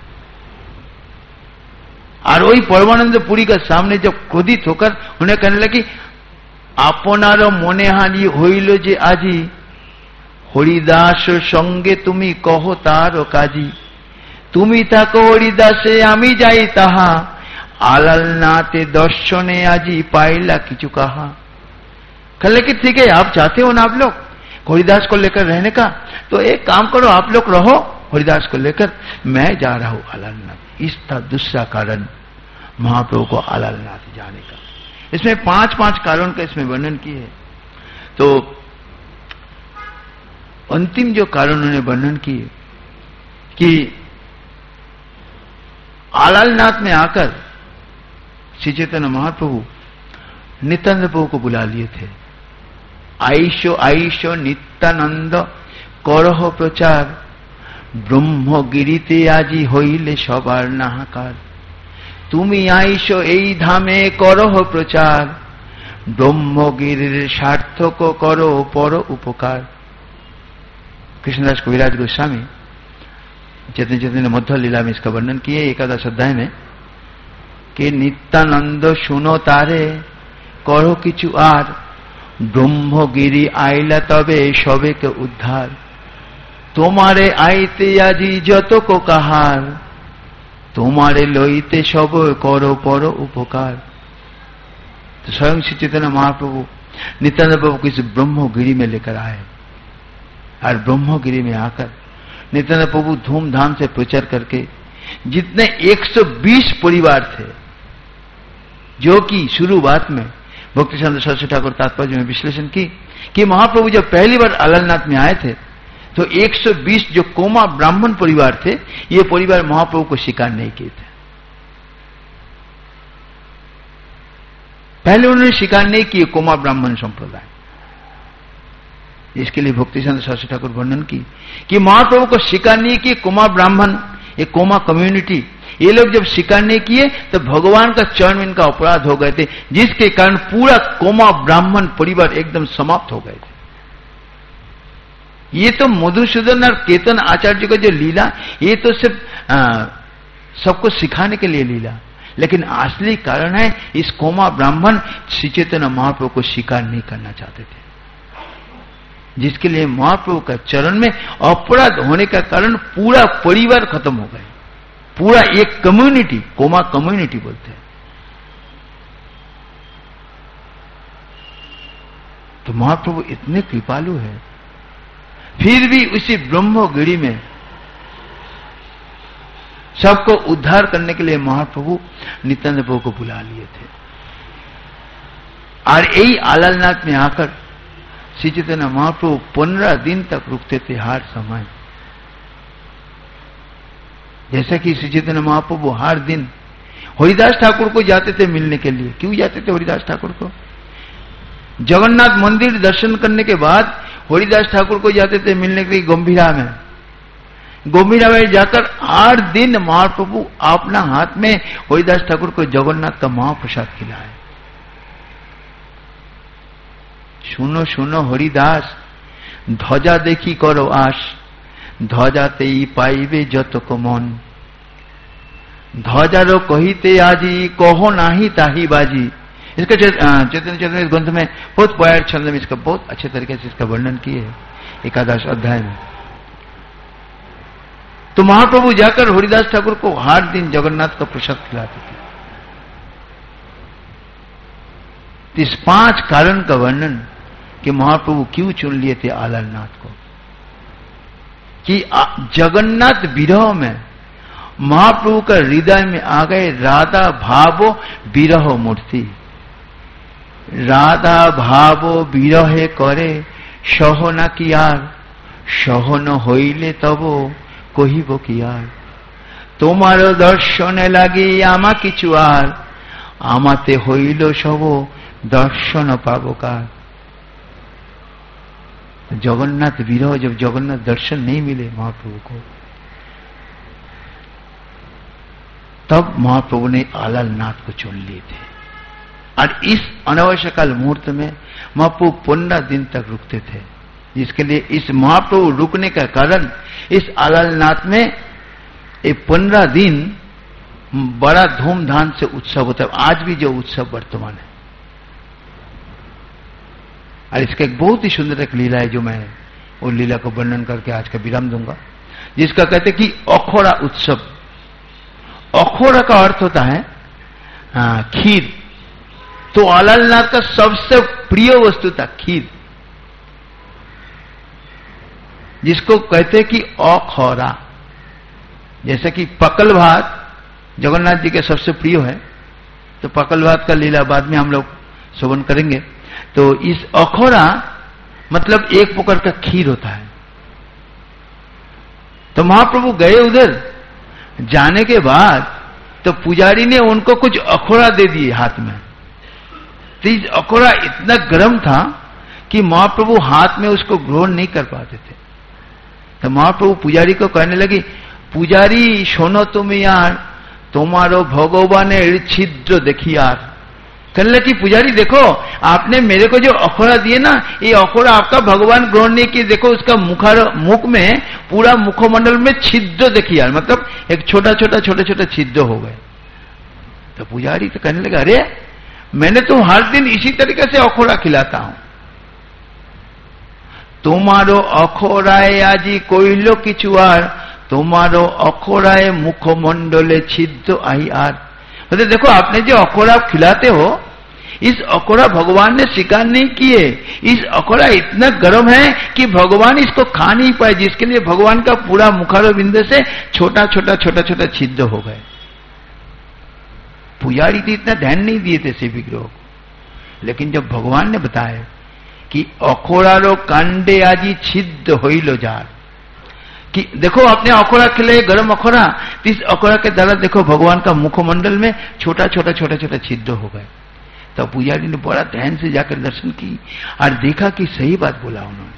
और वही परमानंद पुरी का सामने जब क्रोधित होकर उन्हें कहने लगी, आपनारो मने हानि हईल जे आजी हरिदास संगे तुमी कहो तारो काजी, तुमी थाको हरिदासे आमी जाई ताहा आलालनाथे दर्शने आजी पाइला किचु कहा। कहने लगे ठीक है, आप चाहते हो ना आप लोग हरिदास को लेकर रहने का, तो एक काम करो, आप लोग रहो हरिदास को लेकर, मैं जा रहा हूं आलालनाथ। इस था दूसरा कारण महाप्रभु को आलालनाथ जाने का। इसमें पांच पांच कारण का इसमें वर्णन किए है। तो अंतिम जो कारण उन्होंने वर्णन किए कि आलालनाथ में आकर श्री चैतन्य महाप्रभु नित्यानंद प्रभु को बुला लिए थे। आईशो आईशो नित्यानंद करह प्रचार, ब्रह्मगिरीते आजी हইলে সবার নাহাকার, তুমি আইসো এই ধামে করহ প্রচার, ব্রহ্মগিরির সার্থক করো পর উপকার। कृष्णदास कविराज गोस्वामी चैतन्य चैतन्य मध्य लीला में इसका वर्णन किए एकादश अध्याय में कि नित्यानंद सुनो तारे करो किचु आर, ब्रह्मगिरी आइला तबे सबे के उद्धार, तुम्हारे आईते आजी जत को कहार, तुम्हारे लईते सब करो पर उपकार। तो स्वयं श्री चैतन्य महाप्रभु नित्यानंद प्रभु को इस ब्रह्मगिरी में लेकर आए और ब्रह्मगिरी में आकर नित्यानंद प्रभु धूमधाम से प्रचार करके जितने एक सौ बीस परिवार थे, जो कि शुरुआत में भक्ति सिद्धांत सरस्वती ठाकुर तात्पर्य में विश्लेषण की कि महाप्रभु जब पहली बार आलरनाथ में आए थे तो एक सौ बीस जो कोमा ब्राह्मण परिवार थे, ये परिवार महाप्रभु को स्वीकार नहीं किए थे। पहले उन्होंने स्वीकार नहीं किए कोमा ब्राह्मण संप्रदाय। इसके लिए भक्ति सिद्धांत सरस्वती ठाकुर वर्णन की कि महाप्रभु को स्वीकार नहीं किए कोमा ब्राह्मण, ये कोमा कम्युनिटी, ये लोग जब स्वीकार नहीं किए तो भगवान का चरण में इनका अपराध हो गए थे, जिसके कारण पूरा कोमा ब्राह्मण परिवार एकदम समाप्त हो गए थे। ये तो मधुसूदन और केतन आचार्य का जो लीला, ये तो सिर्फ सबको सिखाने के लिए लीला, लेकिन असली कारण है इस कोमा ब्राह्मण श्री चैतन्य महाप्रभु को स्वीकार नहीं करना चाहते थे, जिसके लिए महाप्रभु का चरण में अपराध होने का कारण पूरा परिवार खत्म हो गए, पूरा एक कम्युनिटी, कोमा कम्युनिटी बोलते हैं। तो महाप्रभु इतने कृपालु है, फिर भी उसी ब्रह्मगिरी में सबको उद्धार करने के लिए महाप्रभु नित्यानंद प्रभु को बुला लिए थे। और यही आलरनाथ में आकर श्री चैतन्य महाप्रभु पंद्रह दिन तक रुकते थे हर समय। जैसा कि श्री चैतन्य महाप्रभु हर दिन हरिदास ठाकुर को जाते थे मिलने के लिए। क्यों जाते थे हरिदास ठाकुर को? जगन्नाथ मंदिर दर्शन करने के बाद हरिदास ठाकुर को जाते थे मिलने के लिए गंभीरा में। गंभीरा में जाकर हर दिन महाप्रभु अपना हाथ में हरिदास ठाकुर को जगन्नाथ का महाप्रसाद खिलाए। सुनो सुनो हरिदास, ध्वजा देखी करो आश, ध्वजातेई पाइबे जतक मन, ध्वजारो कहिते आजी, कहो नाही ताही बाजी। इसका चैतन्य चैतन्य ग्रंथ में बहुत प्यार छंद में इसका बहुत अच्छे तरीके से इसका वर्णन किए है एकादश अध्याय में। तो महाप्रभु जाकर हरिदास ठाकुर को हर दिन जगन्नाथ का प्रसाद खिलाते थे। इस पांच कारण का वर्णन कि महाप्रभु क्यों चुन लिए थे आलरनाथ को, कि जगन्नाथ विरह में महाप्रभु का हृदय में आ गए राधा भावो विरह मूर्ति। राधा भावो विरहे करे सहना कियार, सहन हইলে तब কহিব কিয়ার, তোমার দর্শনে লাগি আমা কিছু আর, আমাতে হইল সব दर्शन पाबो कार। जगन्नाथ विरह, जब जगन्नाथ दर्शन नहीं मिले महाप्रभु को, तब महाप्रभु ने आलरनाथ को चुन लिए थे। और इस अनावश्यकाल मुहूर्त में महाप्रभु पंद्रह दिन तक रुकते थे, जिसके लिए इस महाप्रभु रुकने का कारण इस आलरनाथ में ये पंद्रह दिन बड़ा धूमधाम से उत्सव होता है। आज भी जो उत्सव वर्तमान है, और इसका एक बहुत ही सुंदर एक लीला है, जो मैं वो लीला को वर्णन करके आज का विराम दूंगा, जिसका कहते हैं कि अखोरा उत्सव। अखोरा का अर्थ होता है आ, खीर। तो आलरनाथ का सबसे प्रिय वस्तु था खीर, जिसको कहते हैं कि अखोरा। जैसे कि पकल भात जगन्नाथ जी के सबसे प्रिय है, तो पकल भात का लीला बाद में हम लोग श्रवण करेंगे। तो इस अखोरा मतलब एक प्रकार का खीर होता है। तो महाप्रभु गए उधर, जाने के बाद तो पुजारी ने उनको कुछ अखोरा दे दिए हाथ में। तो इस अखोरा इतना गर्म था कि महाप्रभु हाथ में उसको ग्रहण नहीं कर पाते थे। तो महाप्रभु पुजारी को कहने लगे, पुजारी शोनो तुम यार, तुम्हारो भगवानेर छिद्र देखी यार। कहने लगे पुजारी देखो, आपने मेरे को जो अखोरा दिए ना, ये अखोरा आपका भगवान ग्रहण नहीं किए, देखो उसका मुखार मुख में पूरा मुखमंडल में छिद्र देखी यार, मतलब एक छोटा छोटा छोटे छोटे छिद्र हो गए। तो पुजारी तो कहने लगा, अरे मैंने तो हर दिन इसी तरीके से अखोरा खिलाता हूं, तुम्हारो अखोराए आजी कोइलो किछु आर, तुम्हारो अखोराए मुखमंडले छिद्र आई आर। तो देखो आपने जो अखोरा खिलाते हो, इस अखोड़ा भगवान ने शिकार नहीं किए। इस अखोड़ा इतना गर्म है कि भगवान इसको खा नहीं पाए, जिसके लिए भगवान का पूरा मुखार बिंदु से छोटा छोटा छोटा छोटा छिद्र हो गए। पुजारी तो इतना ध्यान नहीं दिए थे शिव विग्रह को, लेकिन जब भगवान ने बताया कि अखोड़ारो कांडे आजी छिद्र होइलो जार, कि देखो अपने अखोड़ा खिले गर्म अखोड़ा, तो इस अखोड़ा के द्वारा देखो भगवान का मुखमंडल में छोटा छोटा छोटा छोटा छिद्र हो गए। तो पुजारी ने बड़ा ध्यान से जाकर दर्शन की और देखा कि सही बात बोला उन्होंने।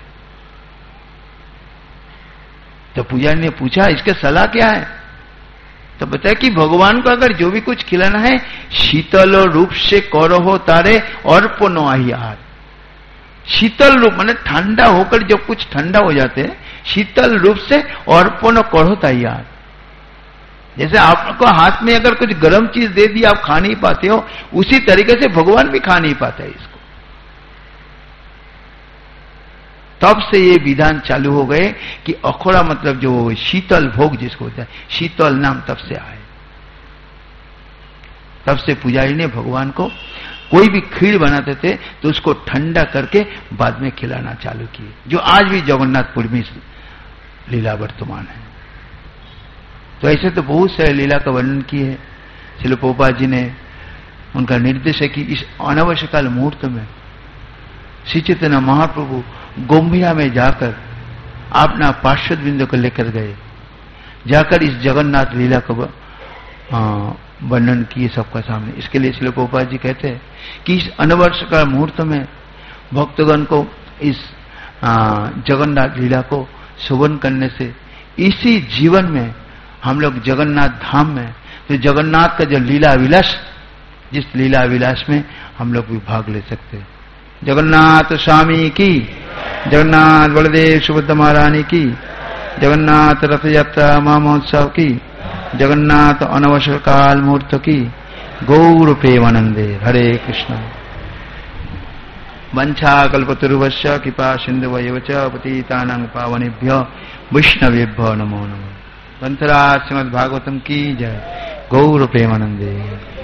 तो पुजारी ने पूछा इसके सलाह क्या है? तो बताया कि भगवान को अगर जो भी कुछ खिलाना है शीतल रूप से करो तारे अर्पणो आहार। शीतल रूप माने ठंडा होकर जब कुछ ठंडा हो जाते हैं, शीतल रूप से अर्पण करो तैयार। जैसे आपको हाथ में अगर कुछ गर्म चीज दे दी आप खा नहीं पाते हो, उसी तरीके से भगवान भी खा नहीं पाता है इसको। तब से ये विधान चालू हो गए कि अखोड़ा मतलब जो शीतल भोग जिसको होता है, शीतल नाम तब से आए। तब से पुजारी ने भगवान को कोई भी खीर बनाते थे तो उसको ठंडा करके बाद में खिलाना चालू किए, जो आज भी जगन्नाथपुर में लीला वर्तमान है। तो ऐसे तो बहुत सारे लीला का वर्णन किए है श्रील प्रभुपाद जी ने। उनका निर्देश है कि इस अनावश्यकाल मुहूर्त में श्री चैतन्य महाप्रभु गोम्भिया में जाकर अपना पार्षद बिंदु को लेकर गए, जाकर इस जगन्नाथ लीला को वर्णन किए सबका सामने। इसके लिए श्रील प्रभुपाद जी कहते हैं कि इस अनवर्ष का मुहूर्त में भक्तगण को इस जगन्नाथ लीला को सुवन करने से इसी जीवन में हम लोग जगन्नाथ धाम में, तो जगन्नाथ का जो लीला विलास, जिस लीला विलास में हम लोग भी भाग ले सकते हैं। जगन्नाथ स्वामी की, जगन्नाथ बलदेव सुभद्रा महारानी की, जगन्नाथ रथ यात्रा महोत्सव की, जगन्नाथ अनवसर काल मुहूर्त की। गौर प्रेमानंदे हरे कृष्ण। वंशा कल्पतरुवश्य कृपा सिंधु वैवच पतितानां पावनेभ्यो वैष्णवेभ्यो नमो नमः। ग्रंथराज श्रीमद् भागवतम की जय। गौर प्रेमानंदे।